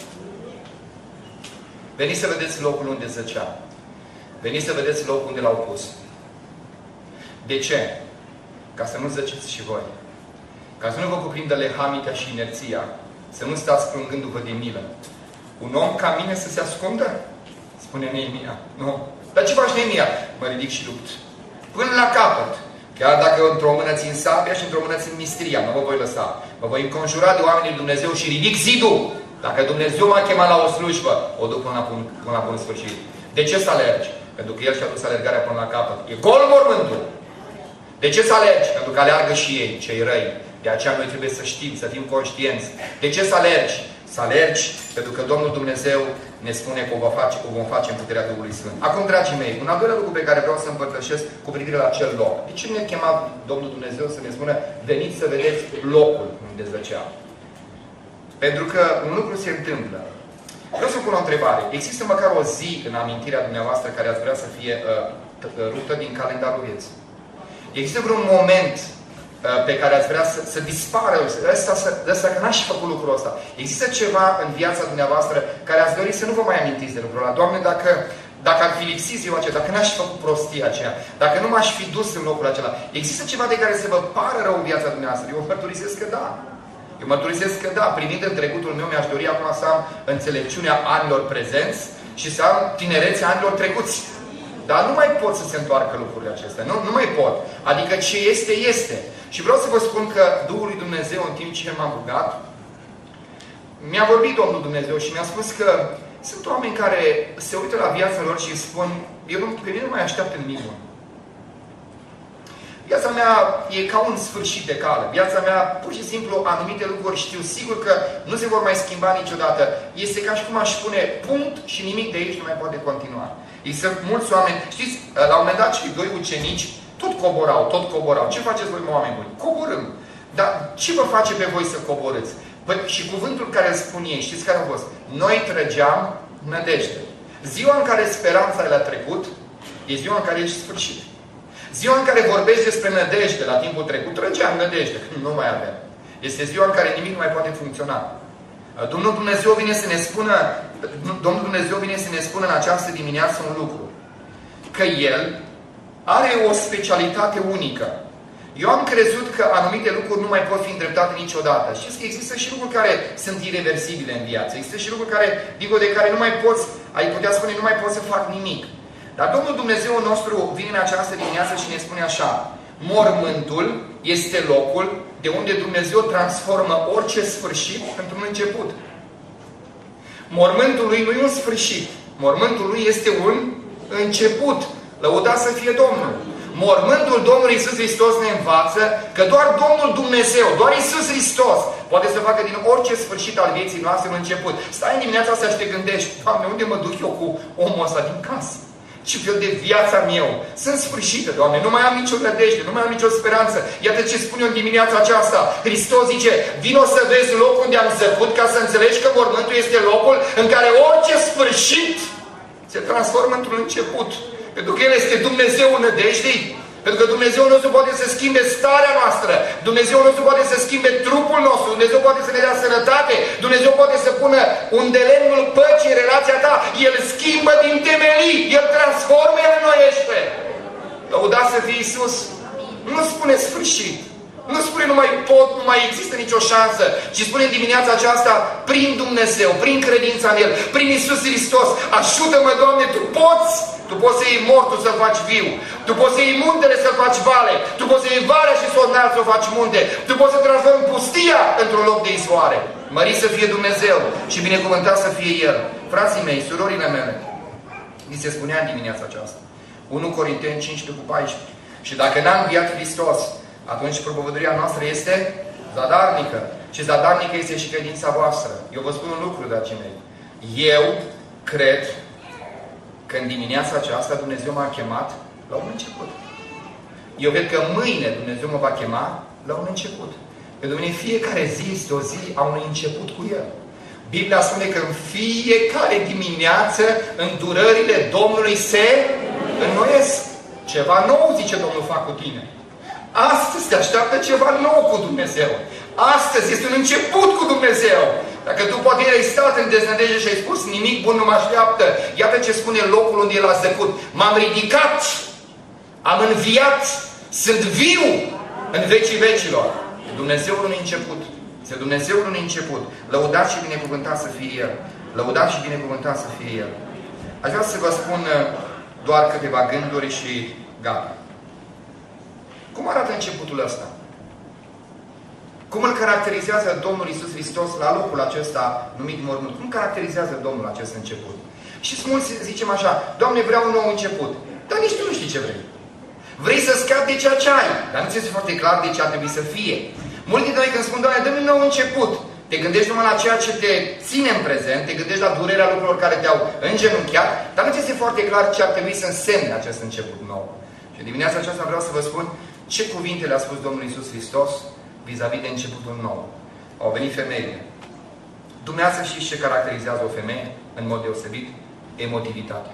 Veniți să vedeți locul unde zăcea. Veniți să vedeți locul unde l-au pus. De ce? Ca să nu zăceți și voi. Ca să nu vă cuprindă lehamitea și inerția. Să nu stați plângându-vă de milă. Un om ca mine să se ascundă? Spune Neemia. Nu. Dar ce faci, Neemia? Mă ridic și lupt. Până la capăt. Chiar dacă într-o mână țin sabia și într-o mână țin mistria, nu mă voi lăsa. Mă voi înconjura de oamenii lui Dumnezeu și ridic zidul. Dacă Dumnezeu m-a chemat la o slujbă, o duc până la bun sfârșit. De ce să alergi? Pentru că El și-a dus alergarea până la capăt. E gol mormântul. De ce să alergi? Pentru că aleargă și ei, cei răi. De aceea noi trebuie să știm, să fim conștienți. De ce să alergi? Să alergi pentru că Domnul Dumnezeu ne spune că o vom face în puterea Duhului Sfânt. Acum, dragii mei, un al doilea lucru pe care vreau să împărtășesc cu privire la acel loc. De ce ne chema Domnul Dumnezeu să ne spună, veniți să vedeți locul unde zăcea? Pentru că un lucru se întâmplă. Vreau să pun o întrebare. Există măcar o zi în amintirea dumneavoastră care ați vrea să fie ruptă din calendarul vieții? Există vreun moment pe care ați vrea să dispară ăsta că n-aș fi făcut lucrul ăsta? Există ceva în viața dumneavoastră care ați dori să nu vă mai amintiți de lucrul ăla? Doamne, dacă ar fi lipsit ziua aceea, dacă n-aș fi făcut prostia aceea, dacă nu m-aș fi dus în locul acela, există ceva de care să vă pară rău în viața dumneavoastră? Eu mărturisesc că da. Eu mărturisesc că da, privind în trecutul meu, mi-aș dori acum să am înțelepciunea anilor prezenți și să am tinerețea anilor trecuți. Dar nu mai pot să se întoarcă lucrurile acestea. Nu mai pot. Adică ce este, este. Și vreau să vă spun că Duhul lui Dumnezeu, în timp ce m-am rugat, mi-a vorbit Domnul Dumnezeu și mi-a spus că sunt oameni care se uită la viața lor și spun, pe mine nu mai așteaptă nimic bun. Viața mea e ca un sfârșit de cale. Viața mea, pur și simplu, anumite lucruri știu sigur că nu se vor mai schimba niciodată. Este ca și cum aș spune punct și nimic de aici nu mai poate continua. Există mulți oameni, știți, la un moment dat cei doi ucenici tot coborau. Ce faceți voi, oameni buni? Coborâm. Dar ce vă face pe voi să coborâți? Păi, și cuvântul care îl spun ei, știți care a fost? Noi trăgeam nădejde. Ziua în care speranța le-a trecut, e ziua în care ești sfârșit. Ziua în care vorbești despre nădejde la timpul trecut, trăgeam nădejde, nu mai avem. Este ziua în care nimic nu mai poate funcționa. Domnul Dumnezeu vine să ne spună în această dimineață un lucru. Că El are o specialitate unică. Eu am crezut că anumite lucruri nu mai pot fi îndreptate niciodată. Știți că există și lucruri care sunt irreversibile în viață. Există și lucruri care, de care nu mai poți, ai putea spune, nu mai pot să fac nimic. Dar Domnul Dumnezeu nostru vine în această dimineață și ne spune așa: mormântul este locul de unde Dumnezeu transformă orice sfârșit într-un început. Mormântul lui nu e un sfârșit. Mormântul lui este un început. Lăudat să fie Domnul. Mormântul Domnului Iisus Hristos ne învață că doar Domnul Dumnezeu, doar Iisus Hristos poate să facă din orice sfârșit al vieții noastre un început. Stai în dimineața asta și te gândești: Doamne, unde mă duc eu cu omul ăsta din casă? Ce fel de viața meu? Sunt sfârșită, Doamne, nu mai am nicio nădejde, nu mai am nicio speranță. Iată ce spun eu în dimineața aceasta. Hristos zice: vino să vezi locul unde am zăcut, ca să înțelegi că mormântul este locul în care orice sfârșit se transformă într-un început. Pentru că El este Dumnezeu nădejdei. Pentru că Dumnezeu nostru poate să schimbe starea noastră. Dumnezeu nostru poate să schimbe trupul nostru. Dumnezeu poate să ne dea sănătate. Dumnezeu poate să pună un de lemnul păcii în relația ta. El schimbă din temelii. El transformă, El înnoiește. Lăudat să fie Iisus. Nu spune sfârșit. Nu spune nu mai pot, nu mai există nicio șansă. Ci spune în dimineața aceasta: prin Dumnezeu, prin credința în El, prin Iisus Hristos, ajută-mă, Doamne, Tu Tu poți să iei mortul să-l faci viu. Tu poți să iei muntele să-l faci vale. Tu poți să iei valea și să o înalți să o faci munte. Tu poți să transformi pustia într-un loc de izvoare. Mărit să fie Dumnezeu și binecuvântat să fie El. Frații mei, surorile mele, mi se spunea în dimineața aceasta. 1 Corinteni 15:14. Și dacă n-a înviat Hristos, atunci propovăduirea noastră este zadarnică. Și zadarnică este și credința voastră. Eu vă spun un lucru, dragii mei. Eu cred că în dimineața aceasta Dumnezeu m-a chemat la un început. Eu cred că mâine Dumnezeu mă va chema la un început. Pentru mine fiecare zi este o zi a unui început cu El. Biblia spune că în fiecare dimineață îndurările Domnului se înnoiesc. Ceva nou, zice Domnul, fac cu tine. Astăzi te așteaptă ceva nou cu Dumnezeu. Astăzi este un început cu Dumnezeu. Dacă tu poate ai stat în deznădejde și ai spus nimic bun nu mă așteaptă, iată ce spune locul unde El a zăcut. M-am ridicat, am înviat, sunt viu în vecii vecilor. Dumnezeul unui început. Este Dumnezeul unui început. Lăudat și binecuvântat să fie El. Lăudat și binecuvântat să fie El. Aș vrea să vă spun doar câteva gânduri și gata. Cum arată începutul ăsta? Cum îl caracterizează Domnul Iisus Hristos la locul acesta numit mormânt? Cum caracterizează Domnul acest început? Și mulți zicem așa, Doamne, vreau un nou început. Dar nici tu nu știi ce vrei. Vrei să scapi de ceea ce ai, dar nu ți este foarte clar de ce ar trebui să fie. Mulți dintre noi când spun, Doamne, dă-mi un nou început, te gândești numai la ceea ce te ține în prezent, te gândești la durerea lucrurilor care te-au îngenunchiat, dar nu ți este foarte clar ce ar trebui să însemne acest început nou. Și dimineața aceasta vreau să vă spun ce cuvinte le-a spus Domnul Iisus Hristos vis-a-vis de începutul nou. Au venit femeile. Dumneavoastră știți ce caracterizează o femeie, în mod deosebit? Emotivitatea.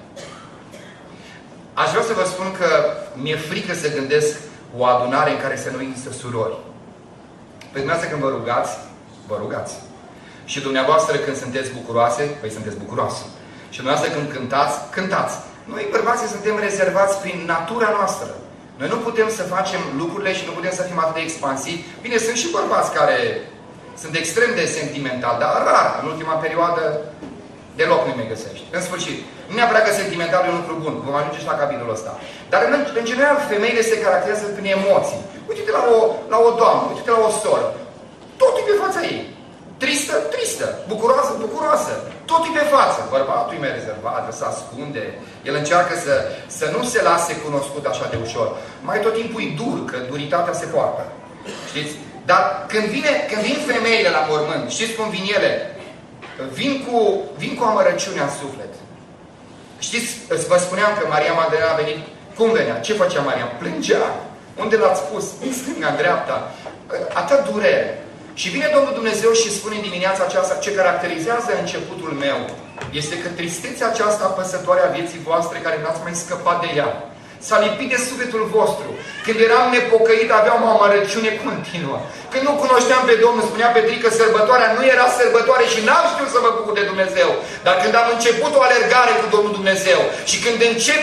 Aș vrea să vă spun că mi-e frică să gândesc o adunare în care să nu există surori. Pe dumneavoastră când vă rugați. Și dumneavoastră când sunteți bucuroase, păi sunteți bucuroase. Și dumneavoastră când cântați. Noi bărbații suntem rezervați prin natura noastră. Noi nu putem să facem lucrurile și nu putem să fim atât de expansivi. Bine, sunt și bărbați care sunt extrem de sentimentali, dar rar. În ultima perioadă deloc nu mai găsești. În sfârșit, nu neapărat că sentimental e un lucru bun. Vom ajunge și la capitolul ăsta. Dar în general, femeile se caracterizează prin emoții. Uite-te la o doamnă, uite-te la o soră. Totul e pe fața ei. Tristă, tristă. Bucuroasă, bucuroasă. Totul e pe față. Bărbatul e mai rezervat, se ascunde. El încearcă să nu se lase cunoscut așa de ușor. Mai tot timpul e dur, că duritatea se poartă. Știți? Dar când vin femeile la mormânt, știți cum vin ele? Vin cu amărăciunea în suflet. Știți, vă spuneam că Maria Magdalena a venit. Cum venea? Ce făcea Maria? Plângea. Unde l-ați pus? În stânga, în dreapta. Atât durere. Și vine Domnul Dumnezeu și spune în dimineața aceasta ce caracterizează începutul meu. Este că tristețea aceasta apăsătoare a vieții voastre, care n-ați mai scăpat de ea, s-a lipit de sufletul vostru. Când eram nepocăit, aveam o amărăciune continuă. Când nu cunoșteam pe Domnul, spunea Petrică, sărbătoarea nu era sărbătoare și n-am știut să mă bucur de Dumnezeu. Dar când am început o alergare cu Domnul Dumnezeu și când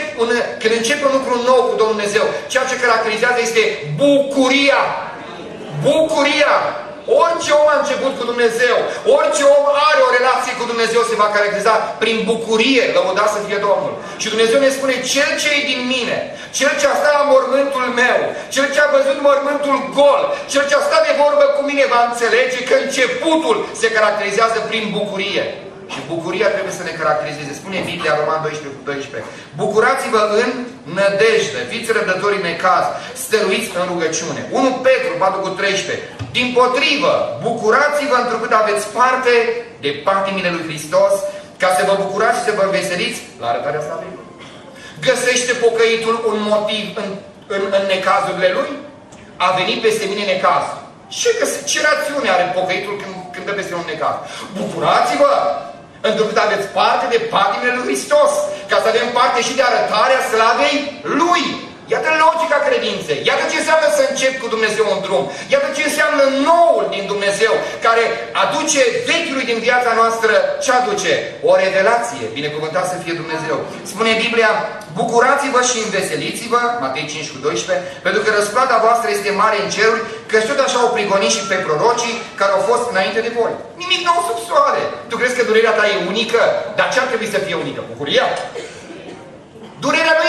încep un lucru nou cu Domnul Dumnezeu, ceea ce caracterizează este bucuria. Bucuria. Orice om a început cu Dumnezeu, orice om are o relație cu Dumnezeu, se va caracteriza prin bucurie, lăudat să fie Domnul. Și Dumnezeu ne spune, cel ce e din mine, cel ce a stat la mormântul meu, cel ce a văzut mormântul gol, cel ce a stat de vorbă cu mine, va înțelege că începutul se caracterizează prin bucurie. Și bucuria trebuie să ne caracterizeze. Spune Biblia, Roman 12:12. Bucurați-vă în nădejde, fiți răbdători în necaz, stăruiți în rugăciune. 1 Petru 4:13. Dimpotrivă, bucurați-vă întrucât aveți parte de patimile lui Hristos, ca să vă bucurați și să vă înveseliți la arătarea slavei Lui. Găsește pocăitul un motiv în necazurile lui? A venit peste mine necaz. Ce rațiune are pocăitul când dă peste un necaz? Bucurați-vă! Întrucât aveți parte de patimile lui Hristos, ca să avem parte și de arătarea slavei Lui. Iată logica credinței. Iată ce înseamnă să încep cu Dumnezeu un drum. Iată ce înseamnă noul din Dumnezeu, care aduce vechiului din viața noastră. Ce aduce? O revelație. Binecuvântat să fie Dumnezeu. Spune Biblia, bucurați-vă și înveseliți-vă, Matei 5:12, pentru că răsplata voastră este mare în ceruri, că tot așa au prigonit și pe prorocii care au fost înainte de voi. Nimic nou sub soare. Tu crezi că durerea ta e unică? Dar ce ar trebui să fie unică? Bucuria? Durerea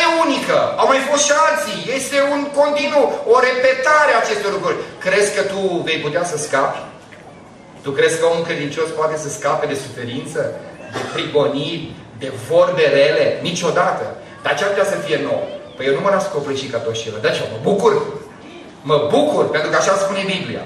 Au mai fost și alții. Este un continuu, o repetare a acestor lucruri. Crezi că tu vei putea să scapi? Tu crezi că omul credincios poate să scape de suferință, de prigoniri, de vorbe rele? Niciodată. Dar ce ar putea să fie nou? Păi eu nu mă las copleșit ca toți ceilalți. Dar ce? Mă bucur. Mă bucur, pentru că așa spune Biblia.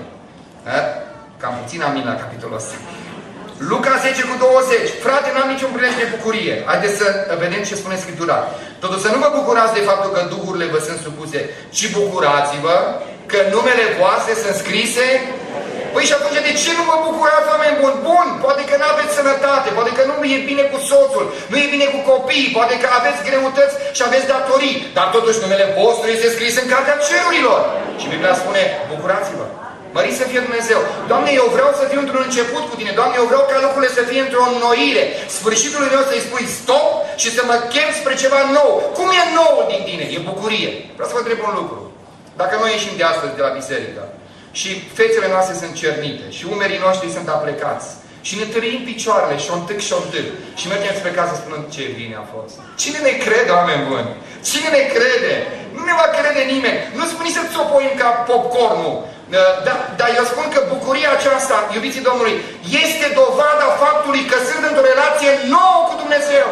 Cam puțin amin la capitolul ăsta. Luca 10:20. Frate, n-am niciun prilej de bucurie. Haideți să vedem ce spune Scriptura. Totuși să nu vă bucurați de faptul că duhurile vă sunt supuse, ci bucurați-vă că numele voastre sunt scrise. Păi și atunci de ce nu vă bucurați, oameni buni? Bun, poate că nu aveți sănătate, poate că nu e bine cu soțul, nu e bine cu copiii, poate că aveți greutăți și aveți datorii, dar totuși numele vostru este scris în cartea cerurilor. Și Biblia spune, bucurați-vă. Măriți să fie Dumnezeu. Doamne, eu vreau să fiu într-un început cu Tine. Doamne, eu vreau ca lucrurile să fie într-o înnoire. Sfârșitul meu să-i spui stop și să mă chem spre ceva nou. Cum e nou din Tine? E bucurie. Vreau să vă întreb un lucru. Dacă noi ieșim de astăzi de la biserică și fețele noastre sunt cernite și umerii noștri sunt aplecați și ne târâim picioarele și o întâc și o întâc și mergem spre casă spunând ce bine a fost. Cine ne crede, oameni buni? Cine ne crede? Nu ne va crede nimeni. Nu spune să țopoim ca popcornul. Dar eu spun că bucuria aceasta, iubiții Domnului, este dovada faptului că sunt într-o relație nouă cu Dumnezeu.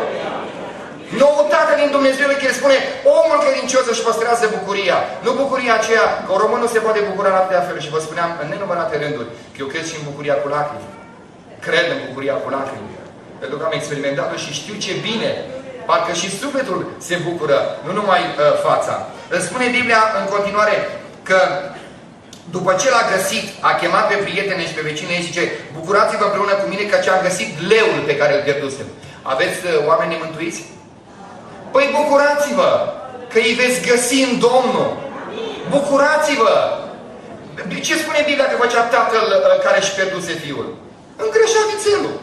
Noutatea din Dumnezeu, că El spune, omul credincios își păstrează bucuria. Nu bucuria aceea, că un român nu se poate bucura la atâtea feluri. Și vă spuneam în nenumărate rânduri, că eu cred și în bucuria cu lacrimi. Cred în bucuria cu lacrimi. Pentru că am experimentat-o și știu ce bine. Parcă și sufletul se bucură, nu numai fața. Îmi spune Biblia în continuare că după ce l-a găsit, a chemat pe prietene și pe vecine și zice, bucurați-vă împreună cu mine că am găsit leul pe care îl pierdusem. Aveți oameni nemântuiți? Păi bucurați-vă că îi veți găsi în Domnul. Bucurați-vă! Ce spune Biblia că făcea tatăl care își pierduse fiul? Îngrășa vițelul.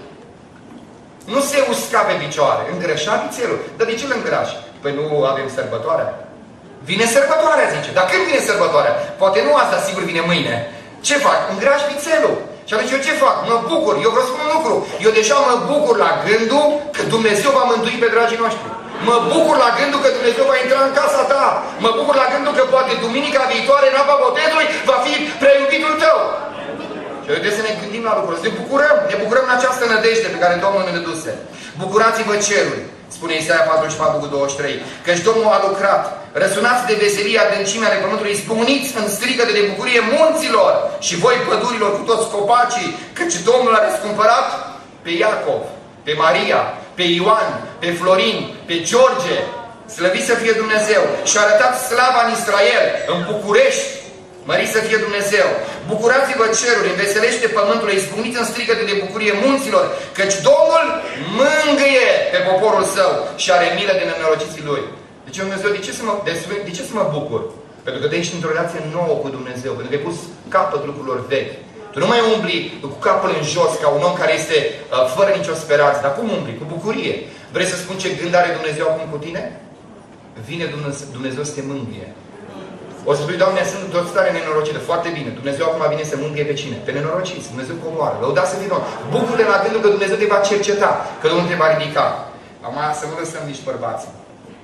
Nu se usca pe picioare, îngrășa vițelul. Dar de ce îl îngrași? Păi nu avem sărbătoarea. Vine sărbătoarea, zice. Dar când vine sărbătoarea? Poate nu asta, sigur vine mâine. Ce fac? Îngrași vițelul. Și atunci eu ce fac? Mă bucur. Eu vreau să spun un lucru. Eu deja mă bucur la gândul că Dumnezeu va mântui pe dragii noștri. Mă bucur la gândul că Dumnezeu va intra în casa ta. Mă bucur la gândul că poate duminica viitoare, în apa botezului, va fi prea iubitul tău. Și trebuie să ne gândim la lucruri. Să ne bucurăm în această nădejde pe care Domnul ne duse. Bucurați-vă ceruri, spune Isaia 44:23, căci Domnul a lucrat. Răsunați de veselie adâncimea ale pământului, spuniți în strigăte de bucurie munților și voi pădurilor cu toți copacii, căci Domnul a răscumpărat pe Iacov, pe Maria, pe Ioan, pe Florin, pe George, slăvit să fie Dumnezeu, și a arătat slava în Israel, în București. Măriți să fie Dumnezeu! Bucurați-vă ceruri, înveselește pământul, izbucniți în strigăte de bucurie munților, căci Domnul mângâie pe poporul său și are milă de nenorociții lui. Deci Dumnezeu, de ce să mă bucur? Pentru că tu ești într-o relație nouă cu Dumnezeu, pentru că ai pus capăt lucrurilor vechi. Tu nu mai umbli cu capul în jos ca un om care este fără nicio speranță. Dar cum umbli? Cu bucurie. Vrei să spun ce gând are Dumnezeu acum cu tine? Vine Dumnezeu să te mângâie. O să spui, Doamne, sunt într-o stare nenorocită. Foarte bine. Dumnezeu acum vine să mângâie pe cine? Pe nenorociți. Dumnezeu comoară. Lăudați să fie Domnul. Bucură-te la gândul că Dumnezeu te va cerceta. Că Domnul te va ridica. Acum să nu lăsăm nici bărbații.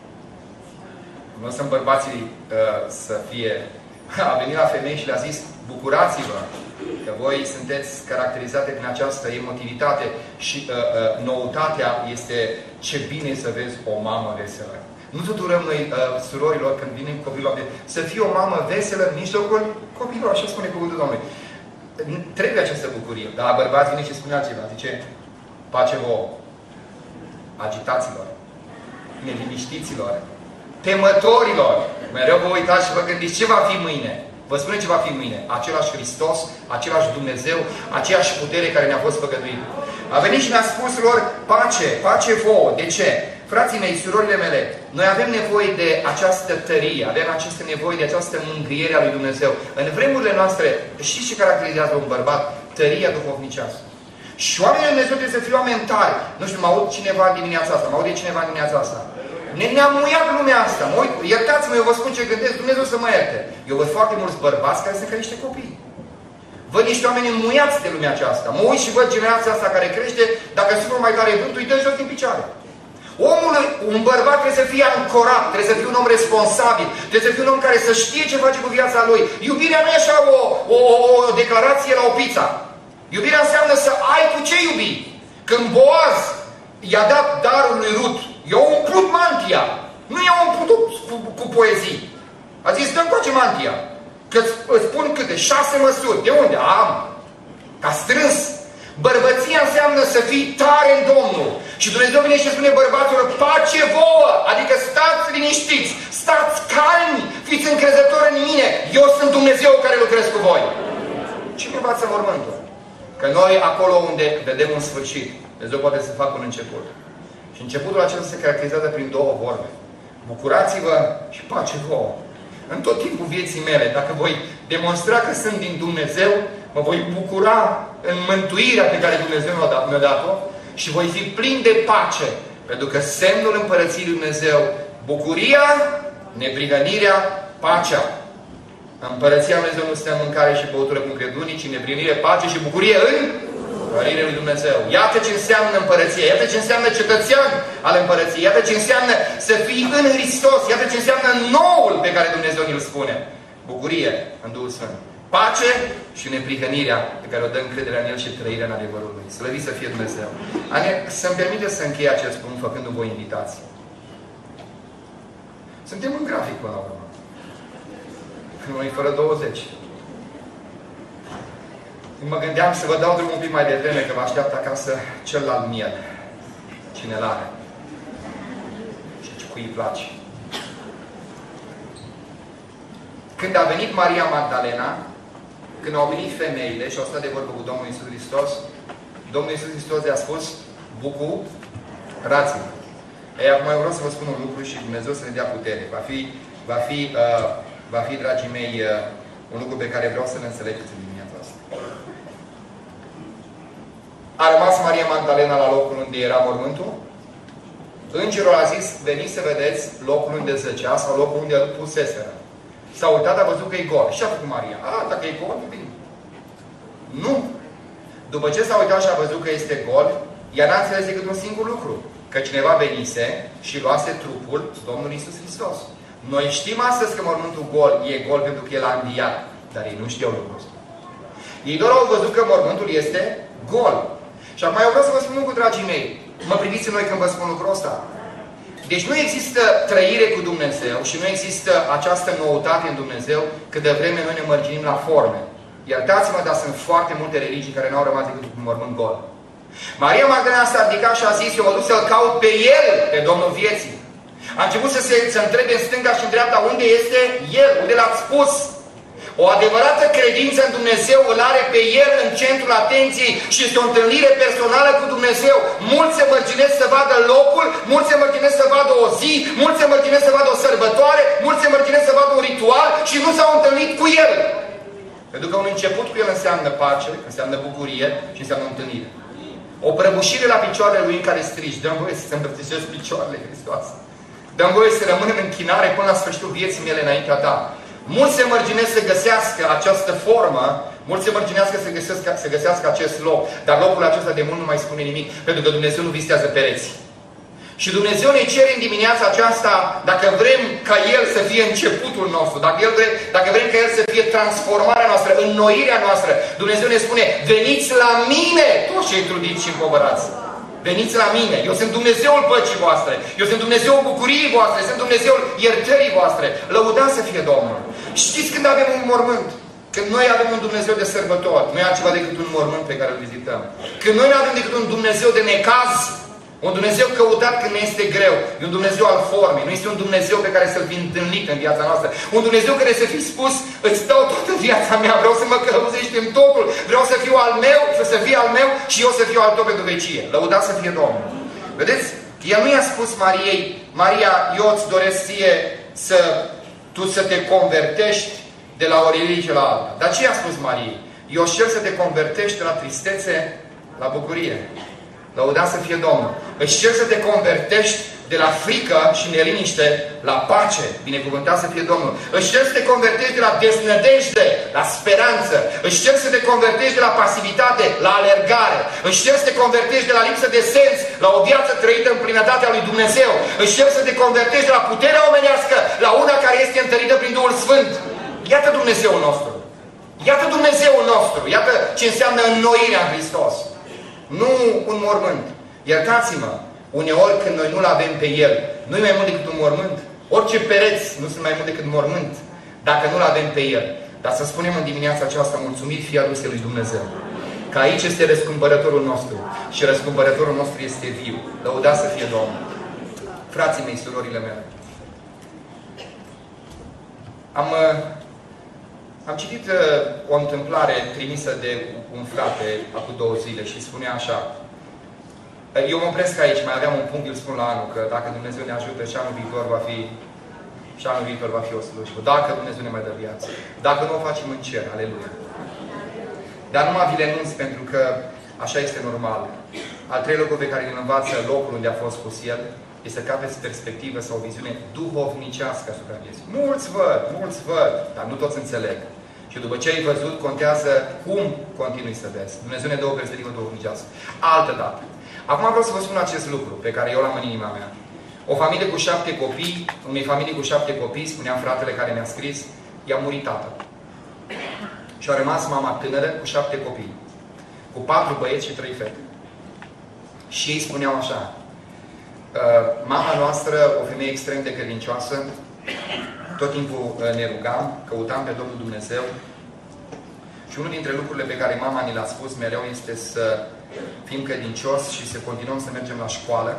Nu lăsăm bărbații să fie... A venit la femei și le-a zis, bucurați-vă că voi sunteți caracterizate prin această emotivitate și noutatea este ce bine să vezi o mamă veselă. Nu tuturăm noi surorilor când vine copilul să fie o mamă veselă în mijlocul copilor, așa spune cuvântul Domnului. Trebuie această bucurie. Dar bărbați vine și spune altceva. Zice, pace vouă, agitaților, neliniștiților, temătorilor. Mereu vă uitați și vă gândiți ce va fi mâine. Vă spune ce va fi mâine. Același Hristos, același Dumnezeu, aceeași putere care ne-a fost făgăduită. A venit și ne-a spus lor, pace, pace vouă. De ce? Frații mei, surorile mele, noi avem nevoie de această tărie, avem această nevoie de această mângâiere a lui Dumnezeu. În vremurile noastre, știți ce caracterizează un bărbat? Tăria duhovnicească. Și oamenii lui Dumnezeu trebuie să fie oameni tari. Nu știu, mă aud cineva în dimineața asta, mă aude cineva în dimineața asta. Ne-a muiat lumea asta. Iertați-mă, eu vă spun ce gândesc, Dumnezeu să mă ierte. Eu văd foarte mulți bărbați care sunt ca niște copii. Văd niște oameni înmuiați de lumea aceasta. Mă uit și văd generația asta care crește, dacă sunt mai tare vântul, îi dă jos din picioare. Un bărbat trebuie să fie ancorat, trebuie să fie un om responsabil, trebuie să fie un om care să știe ce face cu viața lui. Iubirea nu e așa o declarație la o pizza. Iubirea înseamnă să ai cu ce iubi. Când Boaz i-a dat darul lui Rut, i-a umplut mantia. Nu i-a umplut cu poezii. A zis, dă-mi coace mantia. Că îți spun câte? 6 măsuri. De unde? Am. Ca strâns. Bărbăția înseamnă să fii tare în Domnul. Și Dumnezeu vine și spune bărbaților, pace vouă! Adică stați liniștiți, stați calmi, fiți încrezători în mine. Eu sunt Dumnezeu care lucrez cu voi. Cine învață mormântul? Că noi, acolo unde vedem un sfârșit, Dumnezeu poate să facă un început. Și începutul acesta se caracterizează prin 2 vorbe. Bucurați-vă și pace vouă. În tot timpul vieții mele, dacă voi demonstra că sunt din Dumnezeu, mă voi bucura în mântuirea pe care Dumnezeu mi-a dat-o și voi fi plin de pace. Pentru că semnul Împărăției lui Dumnezeu, bucuria, neprihănirea, pacea. Împărăția lui Dumnezeu nu stă în mâncare și băutură cum cred unii, ci neprihănire, pace și bucurie în Împărățirea lui Dumnezeu. Iată ce înseamnă împărăție, iată ce înseamnă cetățean al împărăției, iată ce înseamnă să fii în Hristos, iată ce înseamnă noul pe care Dumnezeu ne-l spune. Bucurie în Duhul Sfânt. Pace și neprihănirea pe care o dă încrederea în El și trăirea în adevărul Lui. Slăvit să fie Dumnezeu. Să-mi permite să închei acest punct făcându-vă o invitație. Suntem în grafic până la urmă. Noi fără 20. Mă gândeam să vă dau drumul un pic mai devreme, că vă așteaptă acasă celălalt miel. Cine l-are. Și cui îi place. Când a venit Maria Magdalena, când au venit femeile și au stat de vorbă cu Domnul Iisus Hristos, Domnul Iisus Hristos le-a spus, bucurați-vă. Ei, acum eu vreau să vă spun un lucru și Dumnezeu să ne dea putere. Va fi, dragii mei, un lucru pe care vreau să-l înțelegeți în dimineața asta. A rămas Maria Magdalena la locul unde era mormântul. Îngerul a zis, veniți să vedeți locul unde zăcea sau locul unde îl puseseră. S-a uitat, a văzut că e gol. Și a făcut Maria. Dacă e gol, bine. Nu. După ce s-a uitat și a văzut că este gol, ea n-a înțeles decât un singur lucru. Că cineva venise și luase trupul Domnului Iisus Hristos. Noi știm astăzi că mormântul gol e gol pentru că El a înviat. Dar ei nu știau lucrul ăsta. Ei doar au văzut că mormântul este gol. Și acum eu vreau să vă spun cu dragii mei. Mă priviți în noi când vă spun lucrul ăsta. Deci nu există trăire cu Dumnezeu și nu există această noutate în Dumnezeu cât de vreme noi ne mărginim la forme. Iertați-mă, dar sunt foarte multe religii care n-au rămas decât cu mormânt gol. Maria Magdalena s-a ridicat și a zis, eu mă duc să-L caut pe El, pe Domnul vieții. A început să se întrebe în stânga și în dreapta unde este El, unde L-ați pus. O adevărată credință în Dumnezeu îl are pe El în centrul atenției și este o întâlnire personală cu Dumnezeu. Mulți se mărginesc să vadă locul, mulți se mărginesc să vadă o zi, mulți se mărginesc să vadă o sărbătoare, mulți se mărginesc să vadă un ritual și nu s-au întâlnit cu El. Pentru că un început cu El înseamnă pace, înseamnă bucurie și înseamnă întâlnire. O prăbușire la picioarele Lui în care strigi, dă-mi voie să se îmbrățișez picioarele, Hristos. Dă-mi voie să rămân în închinare până la sfârșitul vieții mele înaintea Ta. Mulți se mărginesc să găsească această formă, mulți se mărginească să găsească acest loc, dar locul acesta de mult nu mai spune nimic, pentru că Dumnezeu nu vistează pereți. Și Dumnezeu ne cere în dimineața aceasta, dacă vrem ca El să fie începutul nostru, dacă vrem ca El să fie transformarea noastră, înnoirea noastră, Dumnezeu ne spune, veniți la mine, toți cei trudiți și împovărați. Veniți la mine, eu sunt Dumnezeul păcii voastre, eu sunt Dumnezeul bucuriei voastre, sunt Dumnezeul iertării voastre. Lăudați să fie Domnul. Știți când avem un mormânt? Când noi avem un Dumnezeu de sărbători, nu e altceva decât un mormânt pe care îl vizităm. Când noi nu avem decât un Dumnezeu de necaz, un Dumnezeu căutat când ne este greu, e un Dumnezeu al formei, nu este un Dumnezeu pe care să-L fi întâlnit în viața noastră. Un Dumnezeu care să fi spus, îți dau toată viața mea, vreau să mă călăuzești în totul, vreau să fiu al meu, să fii al meu și eu să fiu al tău pentru vecie. Lăudați să fie Domnul. Vedeți? El nu i-a spus Mariei, Maria, eu îți doresc ție tu să te convertești de la o religie la alta. Dar ce i-a spus Mariei? Eu cer să te convertești de la tristețe la bucurie. Lăudați să fie Domnul. Își cer să te convertești de la frică și neliniște la pace. Binecuvântat să fie Domnul. Își cer să te convertești de la deznădejde la speranță. Își cer să te convertești de la pasivitate la alergare. Își cer să te convertești de la lipsă de sens la o viață trăită în plinătatea lui Dumnezeu. Își cer să te convertești de la puterea omenească la una care este întărită prin Duhul Sfânt. Iată Dumnezeul nostru. Iată Dumnezeul nostru. Iată ce înseamnă înnoirea în Hristos. Nu un mormânt. Iertați-mă. Uneori când noi nu-L avem pe El, nu e mai mult decât un mormânt. Orice pereți nu sunt mai mult decât un mormânt, dacă nu-L avem pe El. Dar să spunem în dimineața aceasta, mulțumit fie aduse lui Dumnezeu, că aici este răscumpărătorul nostru și răscumpărătorul nostru este viu. Lăudat să fie Domnul. Frații mei, surorile mele, am citit o întâmplare trimisă de un frate acum 2 zile și spunea așa: eu mă opresc aici, mai aveam un punct, îl spun la anul, că dacă Dumnezeu ne ajută și anul viitor va fi o slujbă. Dacă Dumnezeu ne mai dă viață. Dacă nu o facem în cer, aleluia. Dar numai vi le anunț pentru că așa este normal. Al 3 lucru pe care îl învață locul unde a fost pus el, este că aveți perspectivă sau o viziune duhovnicească asupra vieții. Mulți văd, dar nu toți înțeleg. Și după ce ai văzut, contează cum continui să vezi. Dumnezeu ne dă o perspectivă duhovnicească. Altă dată. Acum vreau să vă spun acest lucru pe care eu l-am în inima mea. O familie cu 7 copii, unei familii cu 7 copii, spunea fratele care mi-a scris, i-a murit tatăl. Și a rămas mama tânără cu 7 copii. Cu 4 băieți și 3 fete. Și ei spuneau așa: mama noastră, o femeie extrem de credincioasă, tot timpul ne rugam, căutam pe Domnul Dumnezeu. Și unul dintre lucrurile pe care mama ni le-a spus mereu este să fim credincioși și să continuăm să mergem la școală,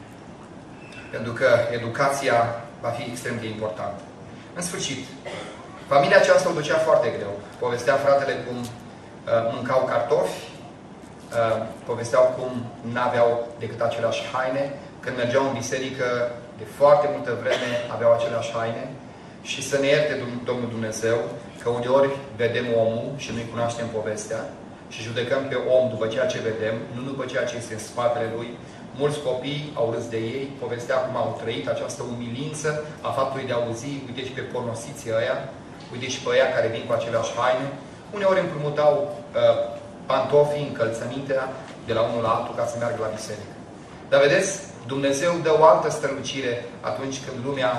pentru că educația va fi extrem de importantă. În sfârșit, familia aceasta o ducea foarte greu. Povestea fratele cum mâncau cartofi, povesteau cum n-aveau decât aceleași haine, când mergeau în biserică de foarte multă vreme aveau aceleași haine. Și să ne ierte Domnul Dumnezeu că uneori vedem omul și nu-i cunoaștem povestea și judecăm pe om după ceea ce vedem, nu după ceea ce este în spatele lui. Mulți copii au râs de ei, povestea cum au trăit această umilință a faptului de a auzi: uite și pe pornosiții ăia, uite și pe ăia care vin cu aceleași haine. Uneori împrumutau pantofii, încălțămintea de la unul la altul ca să meargă la biserică. Dar vedeți, Dumnezeu dă o altă strălucire atunci când lumea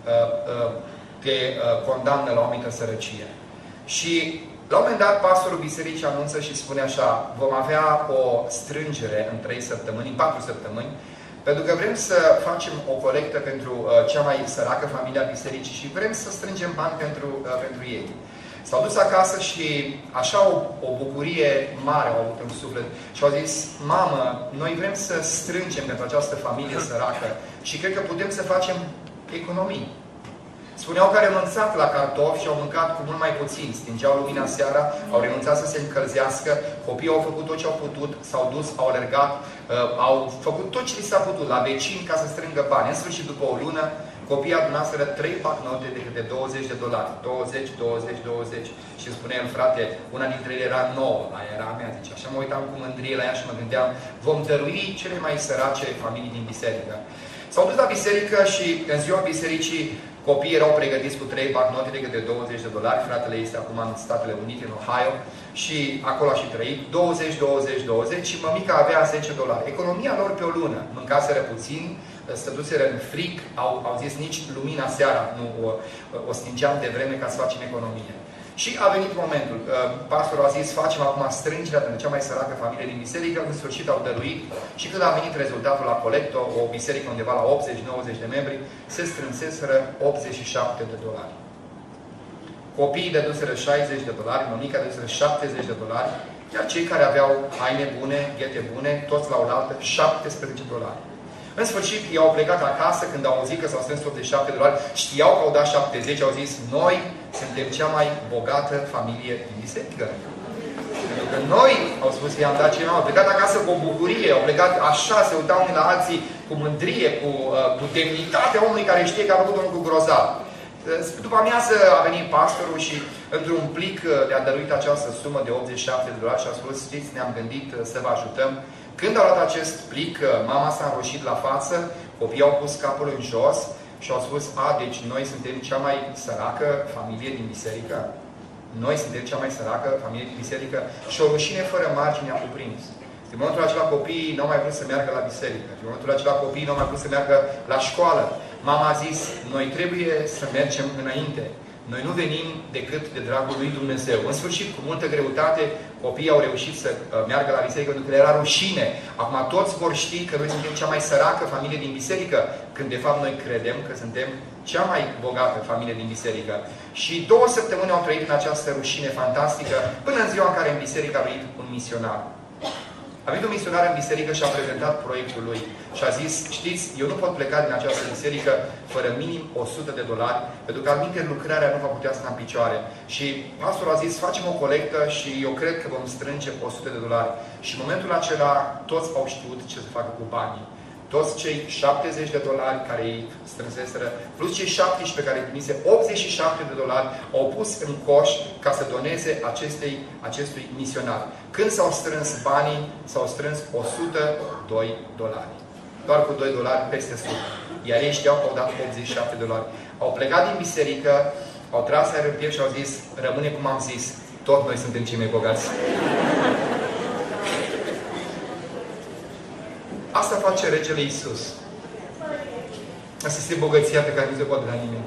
te condamnă la o anumită sărăcie. Și la un moment dat, pastorul bisericii anunță și spune așa: vom avea o strângere în 3 săptămâni, în 4 săptămâni, pentru că vrem să facem o colectă pentru cea mai săracă familia bisericii și vrem să strângem bani pentru ei. S-au dus acasă și așa o bucurie mare au avut în suflet și au zis: mamă, noi vrem să strângem pentru această familie săracă și cred că putem să facem economii. Spuneau că au renunțat la cartofi și au mâncat cu mult mai puțin. Stingeau lumina seara, au renunțat să se încălzească, copiii au făcut tot ce au putut, s-au dus, au alergat, au făcut tot ce li s-a putut la vecini ca să strângă bani. În sfârșit, după o lună, copiii adunaseră 3 bancnote de câte $20. 20, 20, 20. Și îmi spunea el: frate, una dintre ele era nouă, aia era a mea. Zice, așa mă uitam cu mândrie la ea și mă gândeam: vom dărui cele mai sărace familii din biserică. S-au dus la biserică și în ziua bisericii copiii erau pregătiți cu 3 bancnote de câte $20. Fratele este acum în Statele Unite, în Ohio, și acolo a și trăit. 20, 20, 20 și mămica avea $10. Economia lor pe o lună. Mâncaseră puțin, stăduseră în frig, au zis: nici lumina seara nu o stingeam de vreme ca să facem economie. Și a venit momentul. Pastorul a zis: facem acum strângerea pentru cea mai săracă familie din biserică. În sfârșit au dăruit și când a venit rezultatul la colectă, o biserică undeva la 80-90 de membri, se strânseseră $87. Copiii dăduseră $60, mămica dăduseră $70, iar cei care aveau haine bune, ghete bune, toți la oaltă, $17. În sfârșit, ei au plecat acasă când au auzit că s-au strâns $87, știau că au dat 70, au zis: noi suntem cea mai bogată familie din biserică. Pentru că noi, au spus, i-am dat ceva, au plecat acasă cu o bucurie, au plecat așa, se uitau unii la alții cu mândrie, cu demnitatea omului care știe că a făcut un lucru grozav. După amiază a venit pastorul și într-un plic le-a dăruit această sumă de $87 și a spus: știți, ne-am gândit să vă ajutăm. Când a luat acest plic, mama s-a înroșit la față, Copiii au pus capul în jos și au spus, deci noi suntem cea mai săracă familie din biserică? Noi suntem cea mai săracă familie din biserică? Și o rușine fără margine a cuprins. În momentul acela copiii nu au mai vrut să meargă la biserică. În momentul acela copiii nu au mai vrut să meargă la școală. Mama a zis, noi trebuie să mergem înainte. Noi nu venim decât de dragul lui Dumnezeu. În sfârșit, cu multă greutate, copiii au reușit să meargă la biserică pentru că le era rușine. Acum toți vor ști că noi suntem cea mai săracă familie din biserică, când de fapt noi credem că suntem cea mai bogată familie din biserică. Și 2 săptămâni au trăit în această rușine fantastică, până în ziua în care în biserică a venit un misionar. A venit un misionar în biserică și a prezentat proiectul lui. Și a zis, știți, eu nu pot pleca din această biserică fără minim $100, pentru că altminte lucrarea nu va putea sta în picioare. Și pastorul a zis, facem o colectă și eu cred că vom strânge $100. Și în momentul acela toți au știut ce să facă cu banii. Toți cei $70 care îi strânseseră, plus cei 17 care îi primise, $87 au pus în coș ca să doneze acestui misionar. Când s-au strâns banii, s-au strâns $102. Doar cu $2 peste 100. Iar ei știau că au dat $87. Au plecat din biserică, au tras aer în piept și au zis, rămâne cum am zis, tot noi suntem cei mai bogați. Asta face regele Iisus. Asta este bogăția pe care nu se poate da nimeni.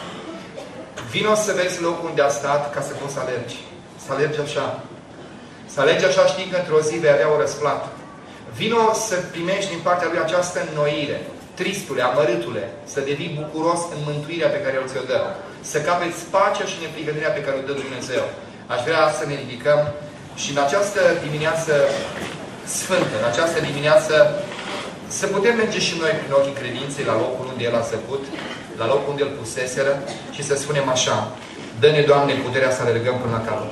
Vino să vezi locul unde a stat ca să poți să alergi. Să alergi așa. Să alergi așa știi că într-o zi vei avea o răsplată. Vino să primești din partea lui această înnoire. Tristule, amărâtule, să devii bucuros în mântuirea pe care El ți-o dă. Să capeți pacea și neprihănirea pe care o dă Dumnezeu. Aș vrea să ne ridicăm și în această dimineață sfântă, în această dimineață, să putem merge și noi prin ochii credinței la locul unde El a săcut, la locul unde El puseseră și să spunem așa, dă-ne, Doamne, puterea să alergăm până la capăt.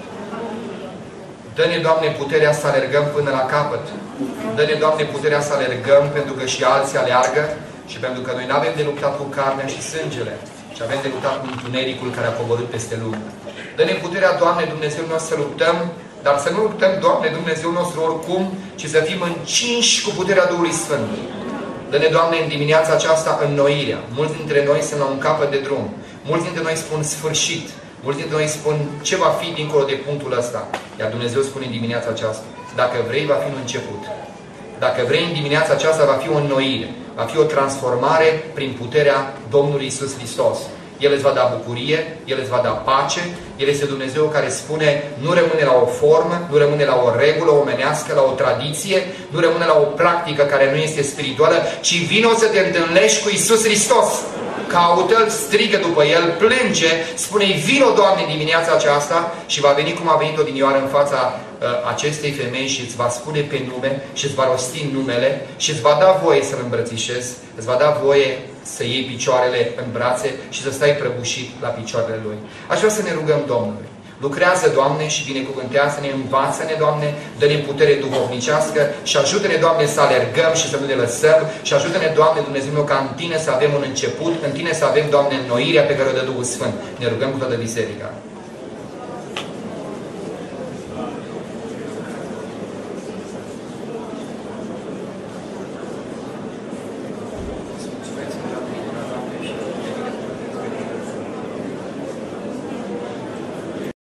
Dă-ne, Doamne, puterea să alergăm până la capăt. Dă-ne, Doamne, puterea să alergăm pentru că și alții aleargă și pentru că noi nu avem de luptat cu carnea și sângele, ci avem de luptat cu întunericul care a coborât peste lume. Dă-ne puterea, Doamne, Dumnezeu nostru, să luptăm, dar să nu luptăm, Doamne, Dumnezeu nostru, oricum, ci să fim încinși cu puterea Duhului Sfânt. Dă-ne, Doamne, în dimineața aceasta înnoirea. Mulți dintre noi sunt la un capăt de drum. Mulți dintre noi spun sfârșit. Mulți dintre noi spun ce va fi dincolo de punctul ăsta. Iar Dumnezeu spune în dimineața aceasta, dacă vrei, va fi un început. Dacă vrei, în dimineața aceasta va fi o înnoire. Va fi o transformare prin puterea Domnului Iisus Hristos. El îți va da bucurie, El îți va da pace, El este Dumnezeu care spune, nu rămâne la o formă, nu rămâne la o regulă omenească, la o tradiție, nu rămâne la o practică care nu este spirituală, ci vino să te întâlnești cu Iisus Hristos. Caută-L, strigă după El, plânge, spune-i, vino, Doamne, dimineața aceasta și va veni cum a venit odinioară în fața acestei femei și îți va spune pe nume și îți va rosti numele și îți va da voie să-L îmbrățișezi, îți va da voie să iei picioarele în brațe și să stai prăbușit la picioarele Lui. Aș vrea să ne rugăm Domnului. Lucrează, Doamne, și binecuvântează-ne, învață-ne, Doamne, dă-ne putere duhovnicească și ajută-ne, Doamne, să alergăm și să nu ne lăsăm și ajută-ne, Doamne, Dumnezeu meu, ca în Tine să avem un început, în Tine să avem, Doamne, înnoirea pe care o dă Duhul Sfânt. Ne rugăm cu toată biserica.